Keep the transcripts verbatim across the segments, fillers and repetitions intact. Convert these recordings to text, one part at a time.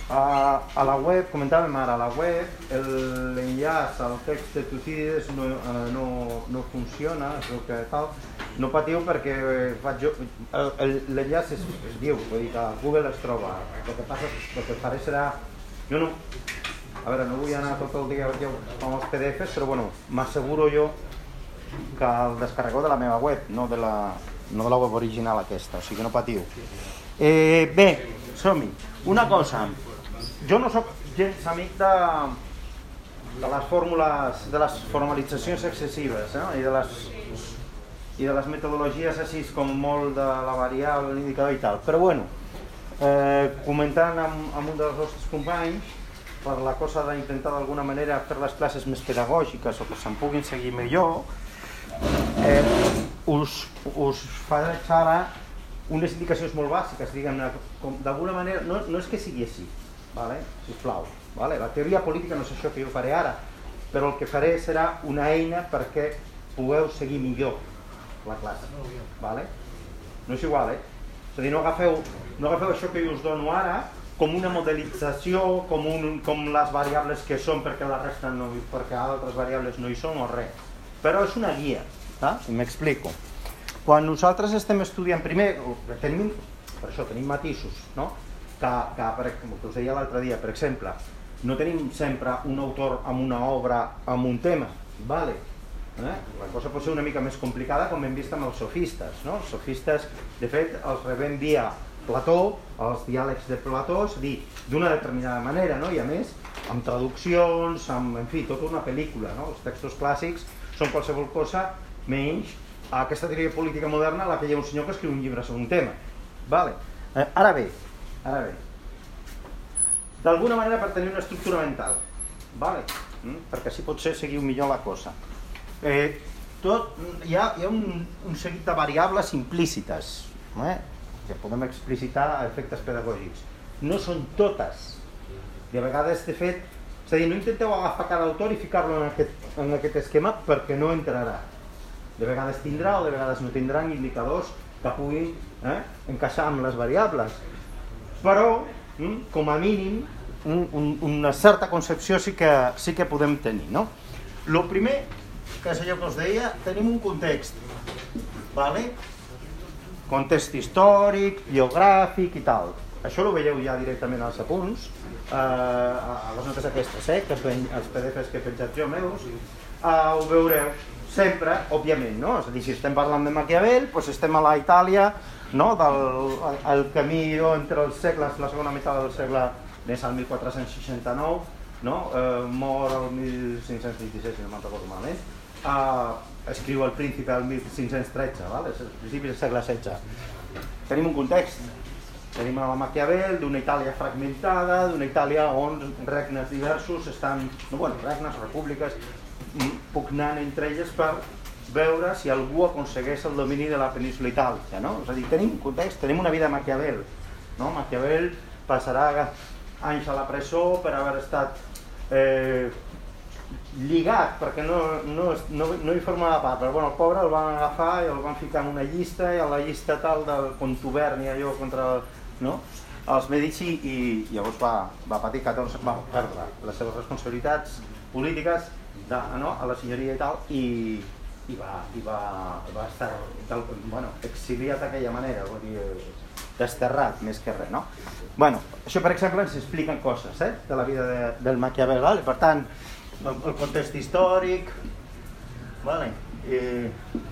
A, a la web, comentàvem ara, a la web l'enllaç al text de Tucídides no, no, no funciona, es veu que tal. No patiu perquè faig jo, l'enllaç es, es diu, vull dir que a Google es troba. El que passa, el que faré serà... Jo no... A veure, no vull anar tot el dia amb els P D Fs, però bueno, m'asseguro jo que el descarregó de la meva web, no de la, no de la web original aquesta, o sigui que no patiu. Eh, bé, som-hi. Una cosa, jo no sóc gens amic de, de les fórmules, de les formalitzacions excessives, eh? I, de les, i de les metodologies així com molt de la variable, l'indicador i tal. Però bueno, eh, comentant amb, amb un dels vostres companys, per la cosa d'intentar d'alguna manera fer les classes més pedagògiques o que se'n puguin seguir millor, eh, us, us faig ara unes indicacions molt bàsiques, diguem-ne, d'alguna manera, no, no és que sigui així, vale? Sisplau, vale? La teoria política no és això que jo faré ara, però el que faré serà una eina perquè pugueu seguir millor la classe, vale? No és igual, eh? És a dir, no agafeu, no agafeu això que jo us dono ara com una modelització, com, un, com les variables que són perquè la resta no, perquè altres variables no hi són o res, però és una guia, eh? I m'explico. Quan nosaltres estem estudiant primer, tenim, per això tenim matisos, no? que, que, per, com us deia l'altre dia, per exemple, no tenim sempre un autor amb una obra amb un tema, vale? Eh? La cosa pot ser una mica més complicada com hem vist amb els sofistes, no? Els sofistes, de fet, els rebem via Plató, els diàlegs de Plató, és a dir, d'una determinada manera, no? I a més, amb traduccions, amb, en fi, tota una pel·lícula, no? Els textos clàssics són qualsevol cosa menys a aquesta teoria política moderna en la que hi ha un senyor que escriu un llibre sobre un tema. Vale. Eh, ara bé, ara bé, d'alguna manera per tenir una estructura mental, vale? mm? Perquè així potser seguiu millor la cosa. Eh, tot, hi ha, hi ha un, un seguit de variables implícites, eh? que podem explicitar a efectes pedagògics. No són totes. De vegades, de fet, és a dir, no intenteu agafar cada autor i ficar-lo en, aquest, en aquest esquema perquè no entrarà. De vegades tindrà o de vegades no tindran indicadors que puguin eh, encaixar amb les variables. Però, mm, com a mínim, un, un, una certa concepció sí que, sí que podem tenir. No? El primer, que és allò que us deia, tenim un context. Vale? Context històric, biogràfic i tal. Això ho veieu ja directament als apunts, eh, a les notes aquestes, eh, que els P D Fs que he penjat jo meus, eh, ho veureu sempre, òbviament, no? És a dir, si estem parlant de Maquiavel, doncs estem a la Itàlia, no? Del el camí entre els segles, la segona meitat del segle, des al mil quatre-cents seixanta-nou, no? Eh, mor el mil cinc-cents vint-i-set, si no me'n recordo malament, eh, escriu El Príncipe al mil cinc-cents tretze, val? És el principi del segle setze. Tenim un context, tenim a la Maquiavel, d'una Itàlia fragmentada, d'una Itàlia on regnes diversos estan, no, bueno, regnes, repúbliques, pugnant entre elles per veure si algú aconsegueix el domini de la península itàlica, no? És a dir, tenim un context, tenim una vida a Maquiavel, no? Maquiavel passarà anys a la presó per haver estat eh, lligat, perquè no, no, no, no hi formava part, però bueno, el pobre el van agafar i el van ficar en una llista, i a la llista tal del contuberni allò contra no? els Medici, i llavors va, va patir catorze, va perdre les seves responsabilitats polítiques de, no? a la senyoria i tal, i, i, va, i va, va estar del, bueno, exiliat d'aquella manera, vull dir, desterrat més que res, no? Bueno, això per exemple ens expliquen coses eh? de la vida de, del Maquiavel, vale? Per tant, el, el context històric, vale? eh,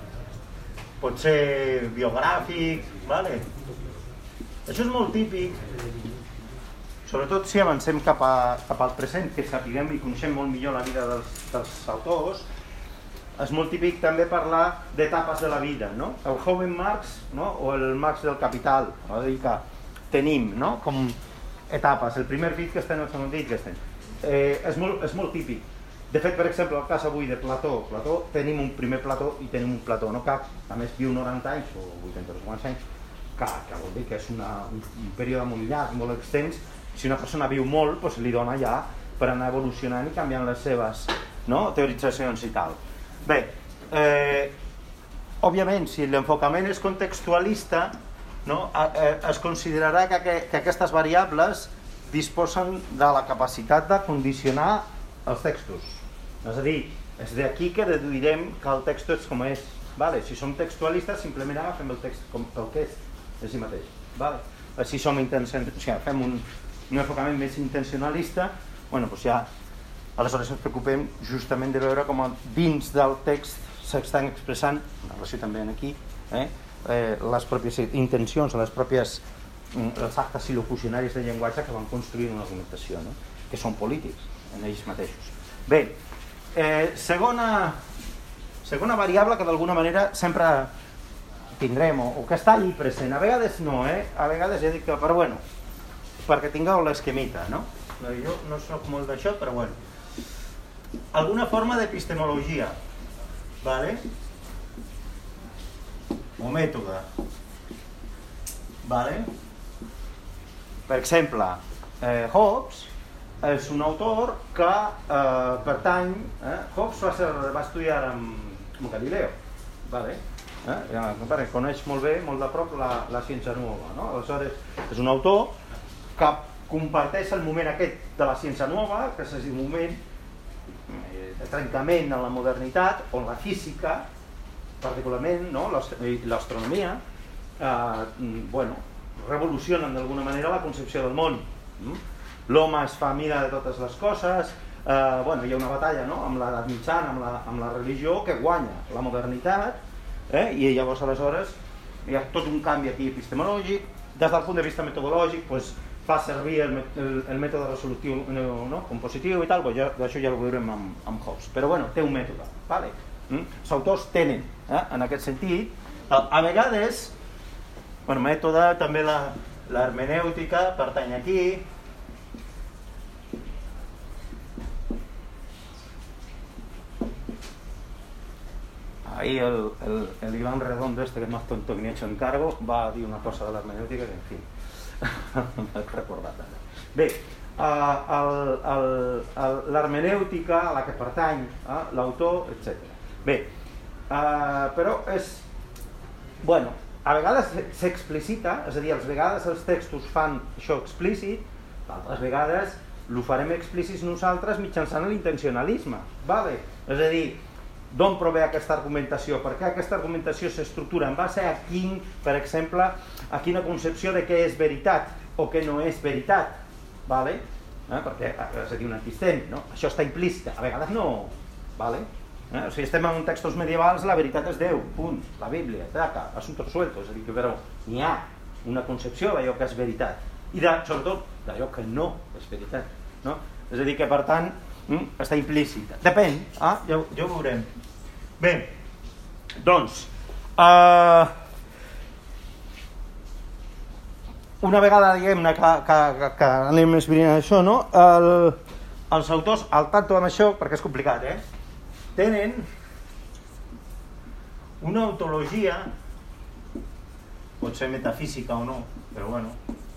pot ser biogràfic, vale? Això és molt típic, sobretot si avancem cap, a, cap al present, que sapiguem i coneixem molt millor la vida dels, dels autors. És molt típic també parlar d'etapes de la vida, no? El joven Marx, no? O el Marx del Capital, no? És a dir que tenim, no? Com etapes, el primer Wittgenstein, el segon Wittgenstein. Eh, és, molt, és molt típic. De fet, per exemple, el cas avui de Plató, Plató, tenim un primer Plató i tenim un Plató, no? Que a més viu noranta anys o vuitanta o cinquanta anys, que, que vol dir que és una, un, un període molt llarg, molt extens. Si una persona viu molt, doncs li dona ja per anar evolucionant i canviant les seves no? teoritzacions i tal. Bé, eh, òbviament, si l'enfocament és contextualista, no? eh, es considerarà que, que, que aquestes variables disposen de la capacitat de condicionar els textos. És a dir, és d'aquí que deduirem que el text és com és. Vale? Si som textualistes, simplement agafem el text com pel que és, és si mateix. Vale? Si som intencion... o sigui, fem un, un enfocament més intencionalista, bueno, doncs ja aleshores ens preocupem justament de veure com dins del text s'estan expressant, en relació també aquí, eh, eh, les pròpies intencions, les pròpies els actes il·locucionaris de llenguatge que van construir una argumentació, no? Que són polítics en ells mateixos. Bé, eh, segona, segona variable que d'alguna manera sempre tindrem, o, o que està allí present, a vegades no, eh? A vegades ja dic que, però bueno, perquè tingueu l'esquemita, no? Jo no soc molt d'això, però bueno. Alguna forma d'epistemologia, vale? O mètode, vale? Per exemple, eh, Hobbes és un autor que eh, pertany... Eh, Hobbes va, ser, va estudiar amb, amb Galileo, vale? eh? Ja, coneix molt bé, molt de prop la, la ciència nova, no? Aleshores, és un autor que comparteix el moment aquest de la ciència nova, que és un moment de trencament en la modernitat, on la física, particularment, no? L'astronomia, eh, bueno, revolucionen d'alguna manera la concepció del món. L'home es fa mida de totes les coses, eh, bueno, hi ha una batalla, no? Amb l'edat mitjana, amb la, amb la religió, que guanya la modernitat, eh? I llavors aleshores hi ha tot un canvi aquí epistemològic. Des del punt de vista metodològic, pues, fa servir el, el, el mètode resolutiu, no, no? Compositiu i tal, pues ja, això ja ho veurem amb, amb Hobbes. Però bueno, té un mètode, vale? Mm? Els autors tenen, eh? En aquest sentit, a vegades, bueno, mètode, també l'hermenèutica pertany aquí. Ahí el, el, el Iván Redondo, este que es más tonto que ni hecho encargo, va a dir una cosa de l'hermenèutica que, en fi, m'he recordat ara. Bé, l'hermenèutica a la que pertany eh, l'autor, etcètera. Bé, eh, però és... Bueno, a vegades s'explicita, és a dir, a vegades els textos fan això explícit, altres vegades ho farem explícits nosaltres mitjançant l'intencionalisme, vale? És a dir, d'on prové aquesta argumentació? Per què aquesta argumentació s'estructura en base a quin, per exemple, a quina concepció de què és veritat o què no és veritat, vale? Eh? Perquè, és a dir, un antistèmic, no? Això està implícit, a vegades no, vale? Eh? O sigui, estem en textos medievals, la veritat és Déu, punt, la Bíblia, taca, assuntos sueltos, és a dir, que però n'hi ha una concepció d'allò que és veritat i de, sobretot d'allò que no és veritat, no? És a dir, que per tant està implícita, depèn, ah? ja, ja ho veurem. Bé, doncs uh, una vegada diguem-ne que, que, que, que anem esbrinant això, no? El, els autors, al tanto amb això, perquè és complicat, eh? Tenen una ontologia, pot ser metafísica o no, però bueno,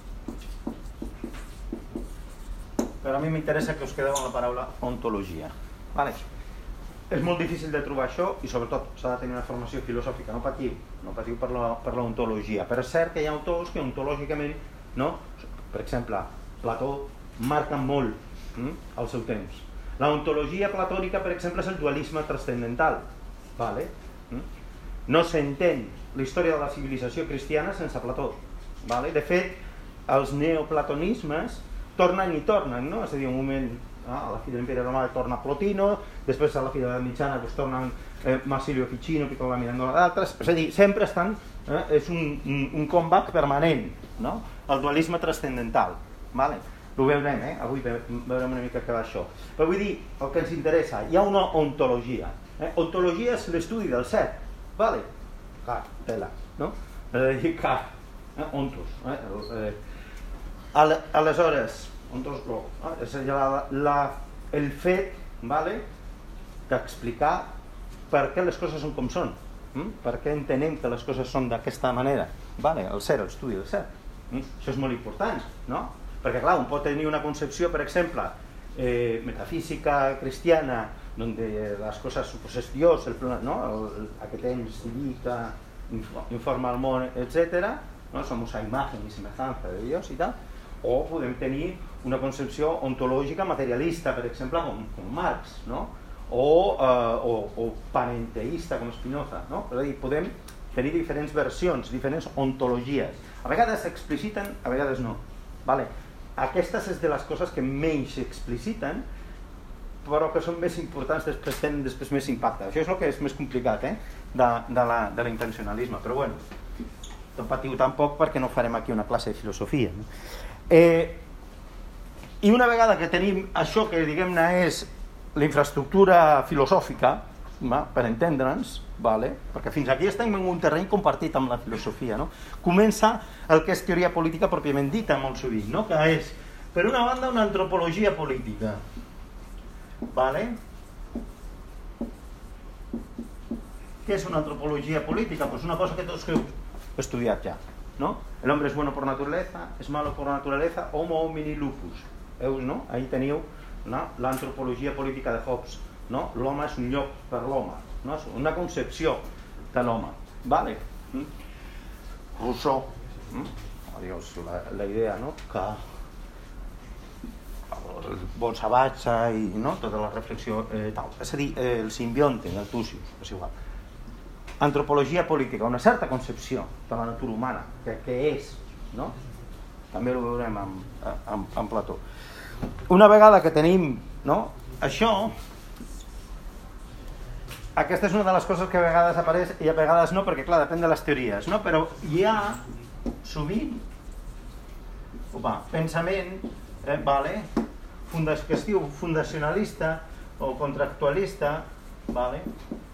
però a mi m'interessa que us quedeu amb la paraula ontologia, vale? És molt difícil de trobar això i sobretot s'ha de tenir una formació filosòfica, no patiu, no patiu per la, per la ontologia, però és cert que hi ha autors que ontològicament, no? Per exemple, Plató marca molt hm, el seu temps. La ontologia platònica, per exemple, és el dualisme transcendental, vale? No s'entén la història de la civilització cristiana sense Plató, vale? De fet, els neoplatonismes tornen i tornen, no? És a dir, un moment, ah, a la fi de l'Imperi Romà torna Plotino, després a la fi de la mitjana doncs, tornen eh, Marsilio Ficino, que torna Mirandola d'altres, és a dir, sempre estan, eh, és un, un, un comeback permanent, no? El dualisme transcendental, vale? Ho veurem, eh? Avui veurem una mica què va això. Però vull dir, el que ens interessa, hi ha una ontologia. Eh? Ontologia és l'estudi del ser, vale? Car, tela, no? És a dir, car, eh? Ontos. Eh? Eh, aleshores, ontos, lo, eh? És a dir, la, la, el fet, vale? D'explicar per què les coses són com són, hm? Per què entenem que les coses són d'aquesta manera, vale? El ser, l'estudi del ser. Hm? Això és molt important, no? Perquè, clar, un pot tenir una concepció, per exemple, eh, metafísica cristiana, on les coses, pues, és Dios, el, no? el, el, aquest ens indica, informa el món, etcètera. ¿No? Somos a imagen y semejanza de Dios y tal. o podem tenir una concepció ontològica materialista, per exemple, com, com Marx, no? o, eh, o, o panenteista, com Spinoza, no? És a dir, podem tenir diferents versions, diferents ontologies. A vegades s'expliciten, a vegades no. Vale? Aquestes és de les coses que menys s'expliciten, però que són més importants, després tenen després més impacte. Això és el que és més complicat, eh? de, de, la, de l'intencionalisme. Però bueno, no patiu tampoc perquè no farem aquí una classe de filosofia. No? Eh, I una vegada que tenim això que diguem-ne és la infraestructura filosòfica, va, per entendre'ns, vale? Perquè fins aquí estem en un terreny compartit amb la filosofia, no? Comença el que és teoria política pròpiament dita molt sovint, no? Que és, per una banda, una antropologia política. Vale? Què és una antropologia política? Pues una cosa que tots heu estudiat ja, ¿no? El hombre es bueno por naturaleza, es malo por naturaleza, homo homini lupus. Veus, no? Ahí teniu, no? L'antropologia política de Hobbes, no? L'home és un lloc per l'home, no? És una concepció de l'home, vale? ¿Mm? Rousseau, ¿Mm? Adiós, la, la idea, no? Que el bon savatge i no? Tota la reflexió eh, tal. És a dir, eh, el simbionte del Tucius, és igual. Antropologia política, una certa concepció de la natura humana, que, que és, no? També ho veurem amb, amb, amb Plató. Una vegada que tenim, no? Això, aquesta és una de les coses que a vegades apareix i a vegades no, perquè clar, depèn de les teories, no? Però hi ha sovint opa, pensament eh, vale, funda, que es diu fundacionalista o contractualista, vale?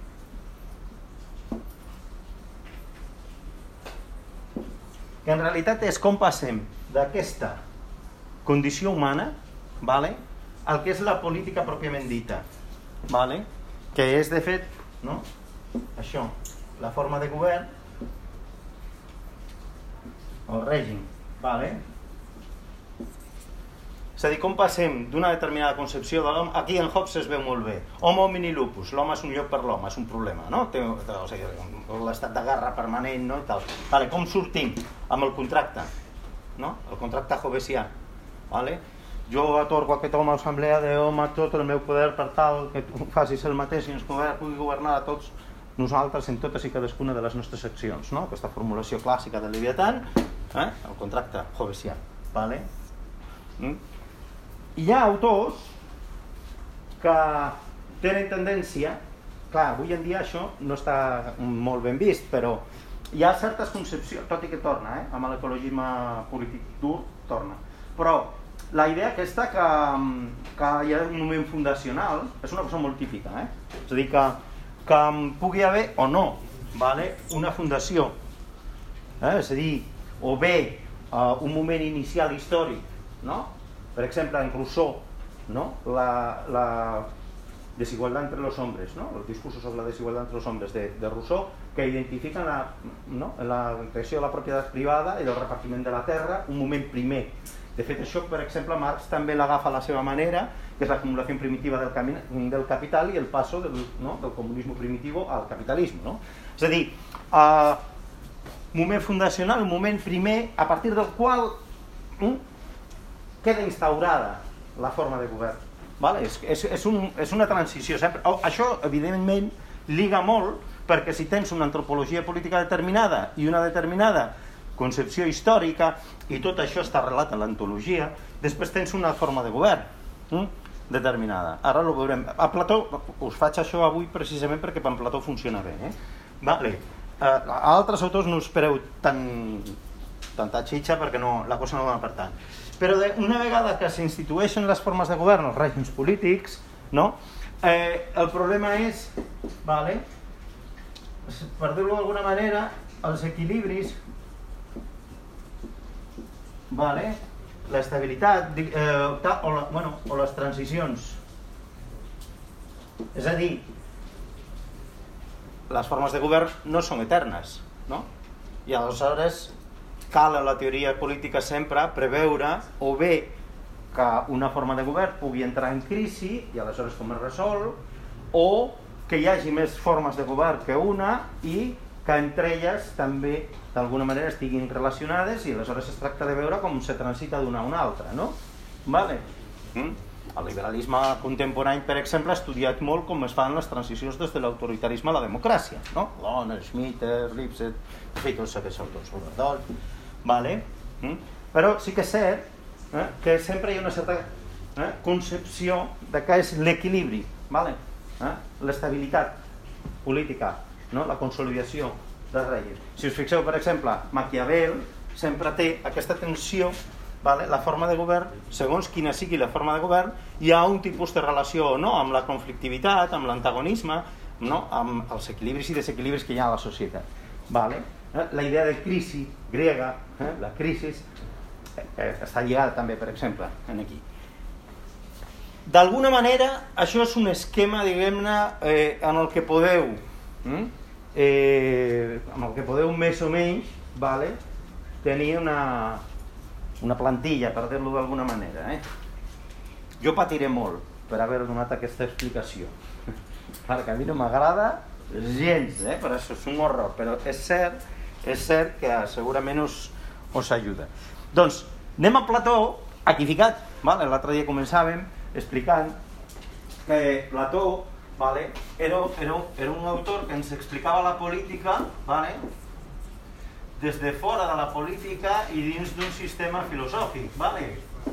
Que en realitat és com passem d'aquesta condició humana, vale, al que és la política pròpiament dita, vale? Que és de fet, no? Això, la forma de govern o règim, vale? És a dir, com passem d'una determinada concepció de l'home, aquí en Hobbes es veu molt bé, homo homini lupus, l'home és un lloc per l'home, és un problema, no? Té, o sigui, l'estat de guerra permanent, no? I tal. Vale, com sortim amb el contracte, no? El contracte hobbesià, vale? Jo atorgo a aquest home a l'assemblea de home tot el meu poder per tal que tu facis el mateix i ens pugui governar a tots nosaltres en totes i cadascuna de les nostres accions, no? Aquesta formulació clàssica del Leviatán, eh? El contracte hobbesià, vale? Mm? Hi ha autors que tenen tendència, clar, avui en dia això no està molt ben vist, però hi ha certes concepcions, tot i que torna, eh? Amb l'ecologisme polític dur, torna. Però la idea aquesta que, que hi ha un moment fundacional és una cosa molt típica, eh? És a dir, que, que pugui haver o no, vale? Una fundació, eh? És a dir, o bé uh, un moment inicial històric, no? Per exemple, en Rousseau, no? la, la desigualdad entre los hombres, ¿no? Los discursos sobre la desigualdad entre los hombres de, de Rousseau, que identifiquen la, no? la creació de la propietat privada i el repartiment de la terra, un moment primer. De fet, això, per exemple, Marx també l'agafa a la seva manera, que és l'acumulació primitiva del, camí, del capital i el passo del, no? del comunisme primitiu al capitalisme. No? És a dir, uh, moment fundacional, un moment primer, a partir del qual um, queda instaurada la forma de govern. Vale? És, és, és, un, és una transició. Sempre. Oh, això, evidentment, liga molt, perquè si tens una antropologia política determinada i una determinada concepció històrica, i tot això està arrelat a l'antologia, després tens una forma de govern hm? determinada. Ara ho veurem. A Plató, us faig això avui precisament perquè per Plató funciona bé. Eh? Vale. Uh, a altres autors no us espereu tan, tanta xitxa perquè no, la cosa no va per tant. Però de, una vegada que s'institueixen les formes de govern, els règims polítics, no? eh, el problema és, vale, per dir-ho d'alguna manera, els equilibris, vale, l'estabilitat eh, o, la, bueno, o les transicions. És a dir, les formes de govern no són eternes, no? I aleshores cal en la teoria política sempre preveure o bé que una forma de govern pugui entrar en crisi i aleshores com es resol, o que hi hagi més formes de govern que una i que entre elles també d'alguna manera estiguin relacionades i aleshores es tracta de veure com se transita d'una a una altra, no? Vale. Mm? El liberalisme contemporani, per exemple, ha estudiat molt com es fan les transicions des de l'autoritarisme a la democràcia, no? Lohner, Schmitter, Lipset, en fi, tots aquests autors, Overdol, vale? Mm? Però sí que és cert eh, que sempre hi ha una certa eh, concepció de què és l'equilibri, vale? eh? L'estabilitat política, no? La consolidació del règim. Si us fixeu, per exemple, Maquiavel sempre té aquesta tensió, vale? La forma de govern, segons quina sigui la forma de govern, hi ha un tipus de relació, no? Amb la conflictivitat, amb l'antagonisme, no? Amb els equilibris i desequilibris que hi ha a la societat. Vale? La idea de crisi grega, eh? La crisi, eh, està lligada també, per exemple, en aquí. D'alguna manera, això és un esquema, diguem-ne, eh, en el que podeu, hm? eh, en el que podeu més o menys, vale? Tenir una, una plantilla, per dir-lo d'alguna manera. Eh? Jo patiré molt per haver donat aquesta explicació, perquè a mi no m'agrada gens, eh? Per això és un horror, però és cert, és cert que segurament us, us ajuda. Doncs anem a Plató, aquí ficat, vale? L'altre dia començàvem explicant que Plató, vale? era, era, era un autor que ens explicava la política, vale? Des de fora de la política i dins d'un sistema filosòfic, vale?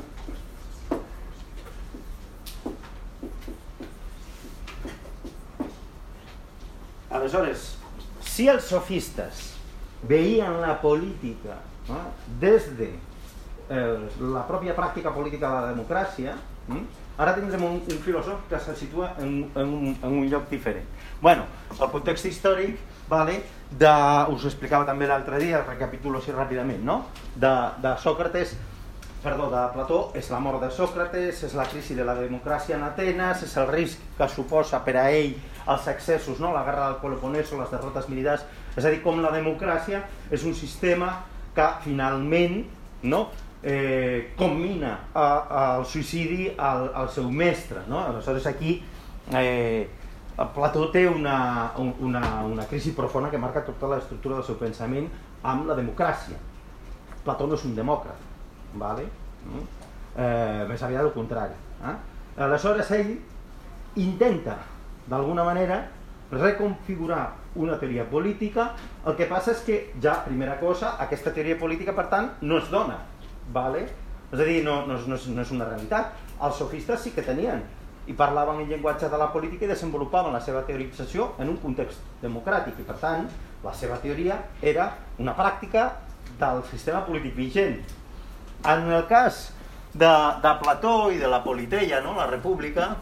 Aleshores, si els sofistes veien la política, no? Des de eh, la pròpia pràctica política de la democràcia, hm? Ara tindrem un, un filòsof que se situa en, en, un, en un lloc diferent. Bueno, el context històric, vale, de, us ho explicava també l'altre dia, recapitulo així ràpidament, no? De, de Sòcrates, perdó, de Plató, és la mort de Sòcrates, és la crisi de la democràcia en Atenes, és el risc que suposa per a ell els excessos, no? La guerra del Peloponès o les derrotes militars, és a dir, com la democràcia és un sistema que finalment, no? Eh, commina al suïcidi al, al seu mestre, no? Aleshores aquí eh, Plató té una, una, una crisi profunda que marca tota l'estructura del seu pensament amb la democràcia. Plató no és un demòcrata, vale? eh, més aviat el contrari. Eh? Aleshores ell intenta d'alguna manera reconfigurar una teoria política. El que passa és que ja, primera cosa, aquesta teoria política per tant no es dona. Vale? És a dir, no, no, no, és, no és una realitat. Els sofistes sí que tenien i parlaven en llenguatge de la política i desenvolupaven la seva teorització en un context democràtic i per tant la seva teoria era una pràctica del sistema polític vigent. En el cas de, de Plató i de la Politeia, no? La república,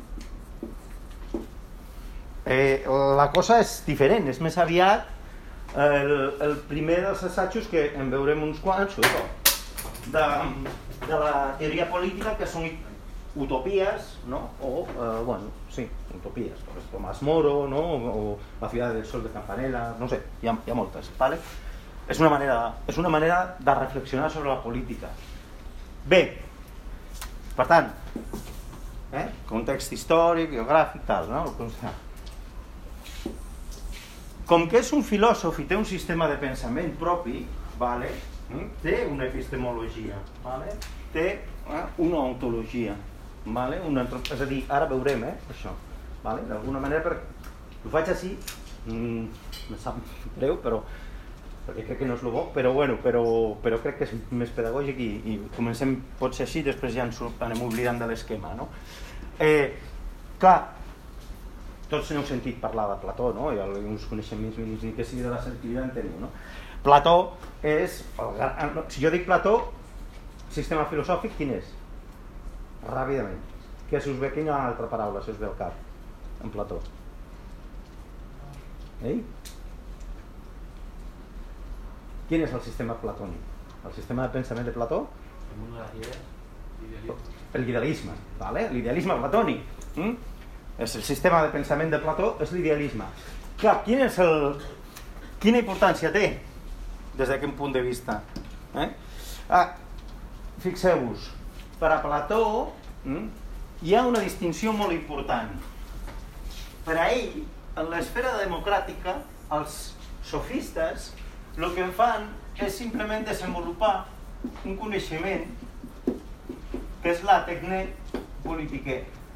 eh, la cosa és diferent, és més aviat el, el primer dels assajos que en veurem uns quants, De, de la teoria política que són utopies, no? O, eh, bueno, sí, utopies, Tomàs Moro, no? O, o La ciutat del sol de Campanella, no sé, hi ha, hi ha moltes, vale? És una manera, és una manera de reflexionar sobre la política. Bé, per tant, eh? Context històric, geogràfic, tal, no? Com que és un filòsof i té un sistema de pensament propi, vale? Té una epistemologia, vale? Té eh, una ontologia, vale? Una, és a dir, ara veurem eh, això, vale? D'alguna manera, per, ho faig així, mm, me sap greu, però, perquè crec que no és el bo, però, bueno, però, però crec que és més pedagògic i, i comencem potser així, després ja ens anem oblidant de l'esquema, no? Eh, clar, tots n'heu sentit parlar de Plató, no? I uns coneixements mínims ni que sigui de la selectivitat en teniu, no? Plató és, si jo dic Plató, sistema filosòfic, quin és? Ràpidament. Que si us ve, quina altra paraula si us ve al cap, en Plató? Eh? Quin és el sistema platònic? El sistema de pensament de Plató? El idealisme, vale? L'idealisme platònic. Mm? És el sistema de pensament de Plató, és l'idealisme. Clar, quin és el... quina importància té? Des d'aquest punt de vista. Eh? Ah, fixeu-vos, per a Plató hm, hi ha una distinció molt important. Per a ell, en l'esfera democràtica, els sofistes el que fan és simplement desenvolupar un coneixement que és la tècnica política.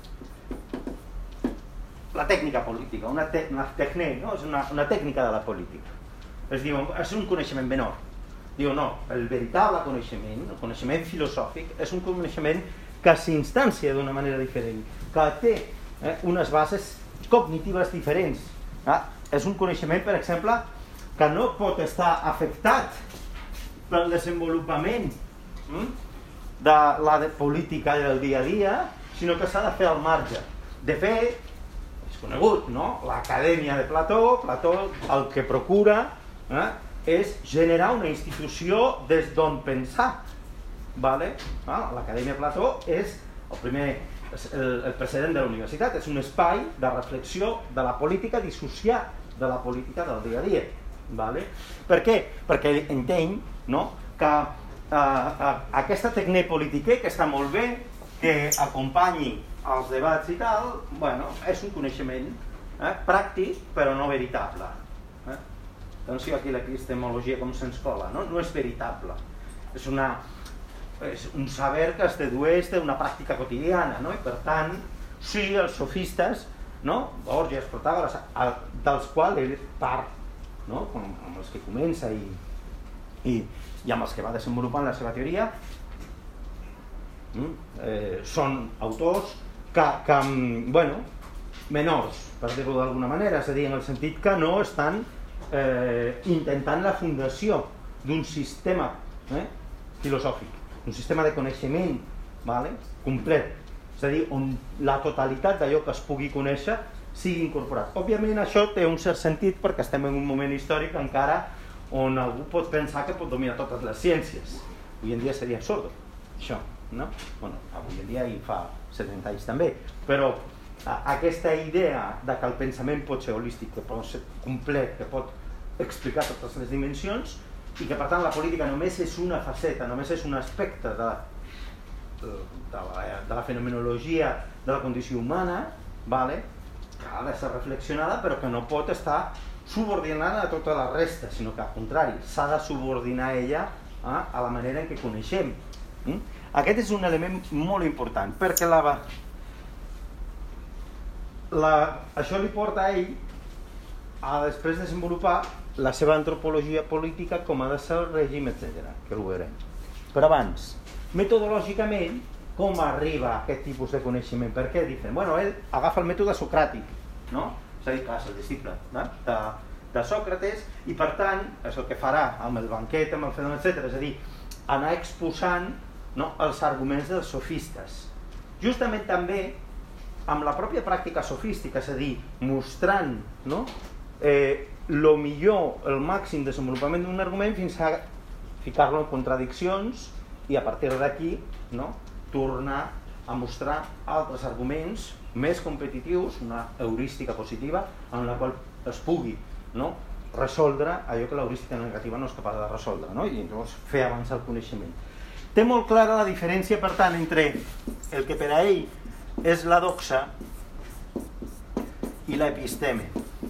La tècnica política, una, te una tècnica, no? És una, una tècnica de la política. Es diu, és un coneixement menor. Diu, no, el veritable coneixement, el coneixement filosòfic, és un coneixement que s'instància d'una manera diferent, que té eh, unes bases cognitives diferents. Eh? És un coneixement, per exemple, que no pot estar afectat pel desenvolupament hm, de la de política del dia a dia, sinó que s'ha de fer al marge. De fet, és conegut, no? L'Acadèmia de Plató, Plató el que procura eh, és generar una institució des d'on pensar. Vale? L'Acadèmia de Plató és el primer, el, el precedent de la universitat, és un espai de reflexió de la política dissociat de la política del dia a dia. Vale? Per què? Perquè entenc, no, que eh, eh, aquesta tècnica política, que està molt bé, que acompanyi els debats i tal, bueno, és un coneixement eh, pràctic però no veritable. Eh? Doncs aquí l'epistemologia com se'ns cola, no? No és veritable. És, una, és un saber que es dedueix d'una pràctica quotidiana, no? I per tant, sí, els sofistes, no? Borges, Protàgores, dels quals ell part, no? Com, amb els que comença i, i, i amb els que va desenvolupant la seva teoria, eh, són autors que, que, bueno, menors, per dir-ho d'alguna manera, és a dir, en el sentit que no estan eh, intentant la fundació d'un sistema eh, filosòfic, un sistema de coneixement, vale, complet, és a dir, on la totalitat d'allò que es pugui conèixer sigui incorporat. Òbviament això té un cert sentit perquè estem en un moment històric encara on algú pot pensar que pot dominar totes les ciències. Avui en dia seria absurd, això, no? Bueno, avui en dia hi fa setanta anys també, però aquesta idea de que el pensament pot ser holístic, que pot ser complet, que pot explicar totes les dimensions i que per tant la política només és una faceta, només és un aspecte de, de, la, de la fenomenologia de la condició humana, vale? Que ha de ser reflexionada però que no pot estar subordinada a tota la resta, sinó que al contrari, s'ha de subordinar ella eh, a la manera en què coneixem. Mm? Aquest és un element molt important, perquè la, la, això li porta a ell a després desenvolupar la seva antropologia política, com ha de ser el règim, etcètera, que ho veurem. Però abans, metodològicament, com arriba a aquest tipus de coneixement? Per què? Dicen, bueno, ell agafa el mètode socràtic, no? És a dir, que és el disciple no? de, de Sòcrates, i per tant, és el que farà amb el banquet, amb el fenomen, etcètera, és a dir, anar exposant no, els arguments dels sofistes. Justament també amb la pròpia pràctica sofística, és a dir, mostrant no, eh, lo millor, el màxim desenvolupament d'un argument fins a ficar-lo en contradiccions i a partir d'aquí no, tornar a mostrar altres arguments més competitius, una heurística positiva en la qual es pugui no, resoldre allò que l'heurística negativa no és capaç de resoldre, no? I llavors fer avançar el coneixement. Té molt clara la diferència, per tant, entre el que per a ell és la doxa i l'episteme.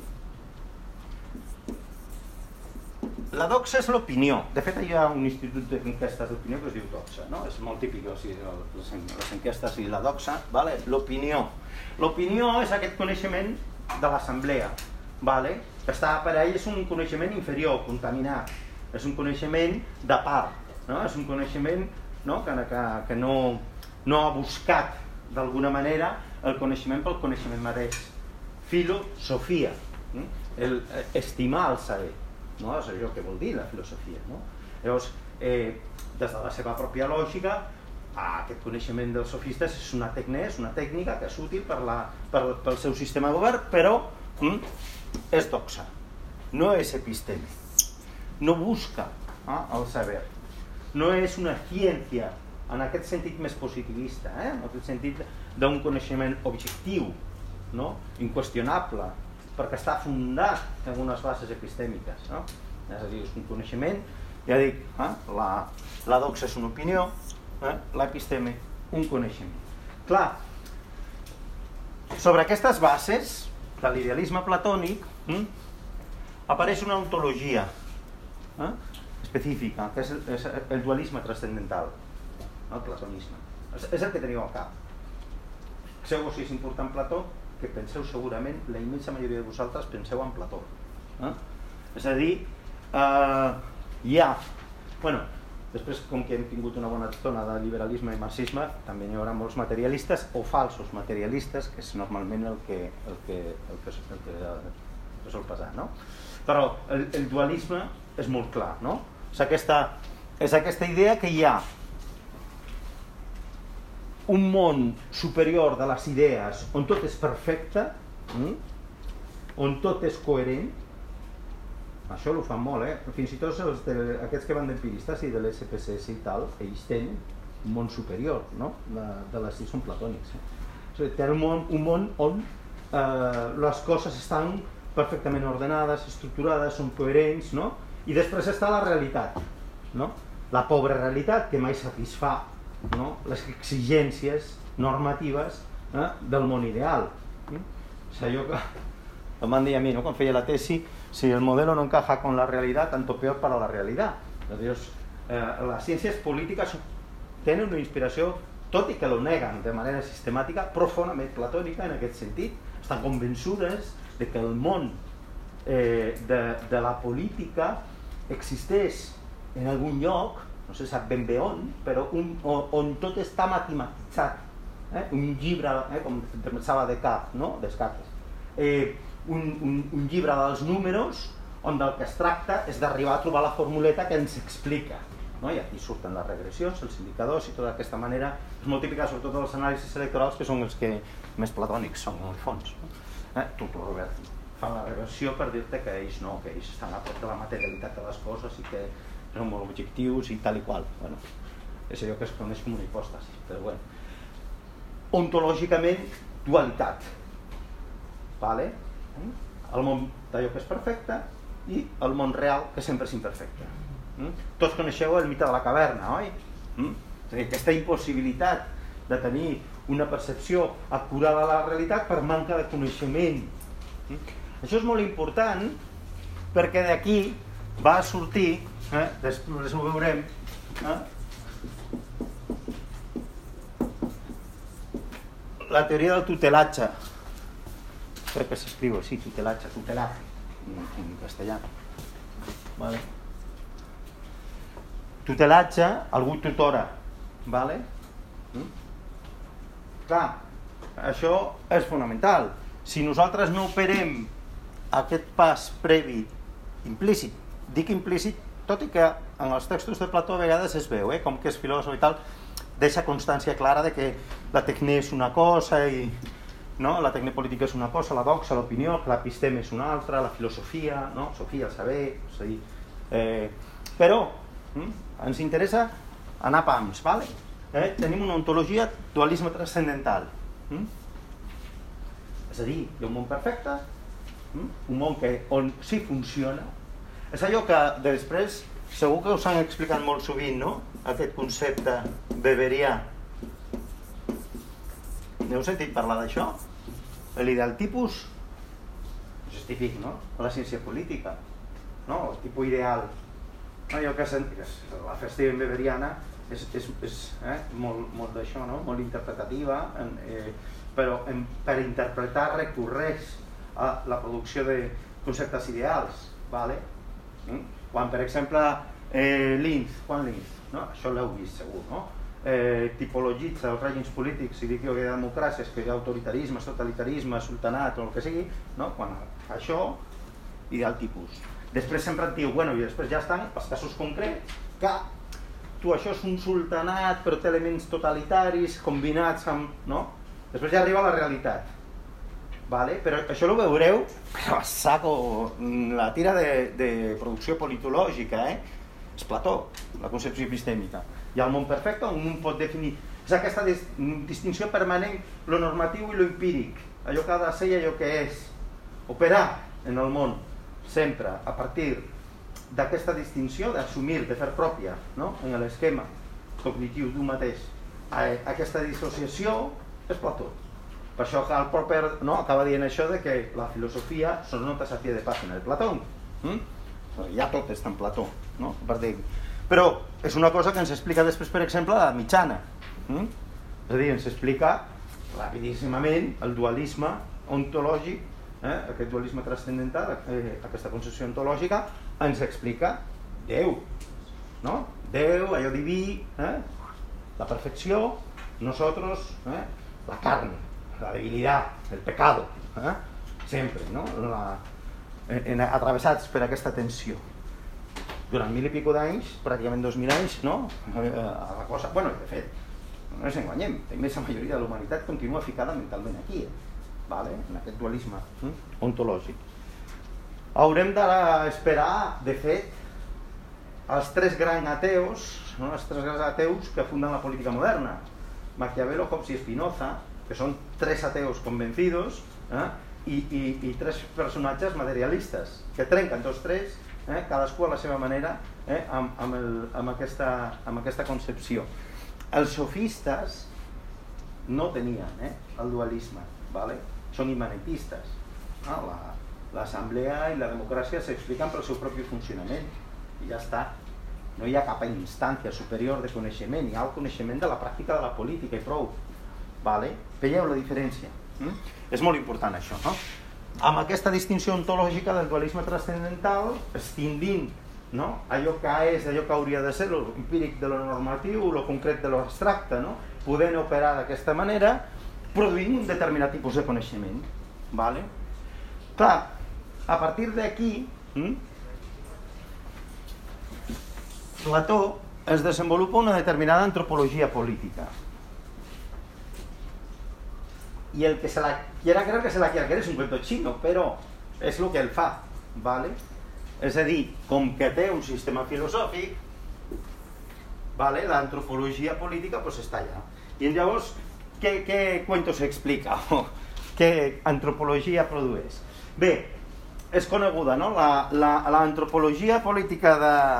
La doxa és l'opinió. De fet, hi ha un institut d'enquestes d'opinió que es diu doxa, no? És molt típic, o sigui, les enquestes i la doxa, vale? L'opinió. L'opinió és aquest coneixement de l'assemblea, vale? Que està per a ell és un coneixement inferior, contaminat, és un coneixement de part, no? És un coneixement no? Que, que, que no, no ha buscat d'alguna manera el coneixement pel coneixement mateix. Filosofia, el estimar el saber, no? És allò que vol dir la filosofia, no? Llavors, eh, des de la seva pròpia lògica, aquest coneixement dels sofistes és una tècnica, és una tècnica que és útil per la, per, pel seu sistema de govern, però mm, és doxa, no és episteme, no busca eh, el saber, no és una ciència en aquest sentit més positivista, eh? En aquest sentit d'un coneixement objectiu, no? Inqüestionable, perquè està fundat en unes bases epistèmiques, no? És a dir, és un coneixement, ja dic, eh? la, la doxa és una opinió, eh? l'episteme un coneixement. Clar, sobre aquestes bases de l'idealisme platònic, hm, apareix una ontologia eh, específica, que és el, és el dualisme transcendental, el platonisme. És, és el que teniu al cap. Fixeu-vos si és important Plató, que penseu segurament, la immensa majoria de vosaltres penseu en Plató. Eh? És a dir, eh, hi ha... Bueno, després, com que hem tingut una bona estona de liberalisme i marxisme, també hi haurà molts materialistes o falsos materialistes, que és normalment el que, el que, el que, el que, el que sol passar, no? Però el, el dualisme és molt clar, no? És aquesta, és aquesta idea que hi ha un món superior de les idees on tot és perfecte, mm? on tot és coherent. Això ho fan molt, eh? Fins i tot els de, aquests que van d'empiristes i de l'S P C S i tal, ells tenen un món superior, no? De, de les que són platònics. Eh? O sigui, tenen un món, un món on eh, les coses estan perfectament ordenades, estructurades, són coherents, no? I després està la realitat, no? La pobra realitat que mai satisfà, no? Les exigències normatives eh? del món ideal. Eh? És allò que em van dir a mi, no? Quan feia la tesi, si el modelo no encaja con la realidad, tanto peor para la realidad. Llavors, eh, les ciències polítiques tenen una inspiració, tot i que lo neguen de manera sistemàtica, profundament platònica en aquest sentit. Estan convençudes de que el món eh, de, de la política existeix en algun lloc, no se sap ben bé on, però un, on, on tot està matematitzat. Eh? Un llibre, eh, com pensava Descartes, no? Descartes. Eh, Un, un, un llibre dels números on del que es tracta és d'arribar a trobar la formuleta que ens explica, no? I aquí surten les regressions, els indicadors i tota aquesta manera és molt típica, sobretot els anàlisis electorals, que són els que més platònics són en el fons, no? eh? Tu, tu, Robert, fan la regressió per dir-te que ells no, que ells estan a prop de la materialitat de les coses i que són molt objectius i tal i qual. Bueno, és allò que es coneix com una hipòstasi, però bueno. Ontològicament, dualitat, vale? El món d'allò que és perfecte i el món real que sempre és imperfecte. Mm? Tots coneixeu el mite de la caverna, oi? Mm? És a dir, aquesta impossibilitat de tenir una percepció acurada de la realitat per manca de coneixement. Mm? Això és molt important perquè d'aquí va sortir, eh? després ho veurem, eh? la teoria del tutelatge. Crec que s'escriu així, tutelatge, tutelar, en castellà. Vale. Tutelatge, algú tutora. Vale? Mm? Clar, això és fonamental. Si nosaltres no operem aquest pas previ implícit, dic implícit, tot i que en els textos de Plató a vegades es veu, eh, com que és filòsof i tal, deixa constància clara de que la tecne és una cosa i... No? La tècnica política és una cosa, la doxa, l'opinió, l'episteme és una altra, la filosofia, no? Sofia, el saber, és a dir, eh, però hm? ens interessa anar pams, vale? eh? Tenim una ontologia dualisme transcendental, hm? és a dir, hi ha un món perfecte, hm? un món que, on sí funciona, és allò que després segur que us han explicat molt sovint, no? Aquest concepte weberià. N'heu sentit parlar d'això? L'ideal tipus és típic, no? A la ciència política, no? El tipus ideal, no? Jo que sent... la festiva weberiana és, és, és eh? molt, molt d'això, no? Molt interpretativa, eh? però en, per interpretar recorreix a la producció de conceptes ideals, vale? Quan, per exemple, eh, Linz, Juan Linz, no? Això l'heu vist segur, no? Eh, tipologitza els règims polítics i diu que hi ha democràcies, que hi ha autoritarisme, totalitarisme, sultanat o el que sigui, no? Quan fa això, ideal tipus. Després sempre et diu, bueno, i després ja estan els casos concrets, que tu això és un sultanat però té elements totalitaris combinats amb... no? Després ja arriba a la realitat. Vale? Però això ho veureu, però saco la tira de, de producció politològica, eh? És Plató, la concepció epistèmica. Hi ha el món perfecte on un pot definir. És aquesta distinció permanent, lo normatiu i lo empíric, allò que ha de ser i allò que és. Operar en el món, sempre, a partir d'aquesta distinció, d'assumir, de fer pròpia, no? En l'esquema cognitiu d'un mateix. Aquesta dissociació és Plató. Per això Karl Popper, no? Acaba dient això de que la filosofia són notes a pie de pàgina de Plató. Ja tot està en Plató. Però és una cosa que ens explica després, per exemple, la mitjana. És a dir, ens explica rapidíssimament el dualisme ontològic, aquest dualisme transcendental, aquesta concepció ontològica, ens explica Déu. Déu, allò diví, la perfecció, nosotros, la carne, la debilitat, el pecado, sempre, atravessats per aquesta tensió. Durant mil i pico d'anys, pràcticament dos mil anys, la cosa... Bueno, de fet, no ens enganyem, la immensa majoria de la humanitat continua ficada mentalment aquí, en aquest dualisme ontològic. Haurem d'esperar, de fet, els tres grans ateus, els tres grans ateus que funden la política moderna, Maquiavelo, Hobbes i Spinoza, que són tres ateus convencidos i tres personatges materialistes, que trenquen tots tres, cadascú a la seva manera, amb aquesta concepció. Els sofistes no tenien el dualisme, són immanentistes. L'assemblea i la democràcia s'expliquen pel seu propi funcionament i ja està. No hi ha cap instància superior de coneixement, hi ha el coneixement de la pràctica de la política i prou. Veieu la diferència? És molt important això. Amb aquesta distinció ontològica del dualisme transcendental, extindint allò que és, allò que hauria de ser l'empíric de lo normatiu, lo concret de lo abstracte, podent operar d'aquesta manera, produint un determinat tipus de coneixement. Clar, a partir d'aquí, Plató es desenvolupa una determinada antropologia política. Y el que se la quiera creer, que se la quiera creer, és un cuento chino, però és el que ell fa. És a dir, com que té un sistema filosòfic, l'antropologia política està allà. I llavors, què cuento s'explica? Què antropologia produeix? Bé, és coneguda, no? L'antropologia política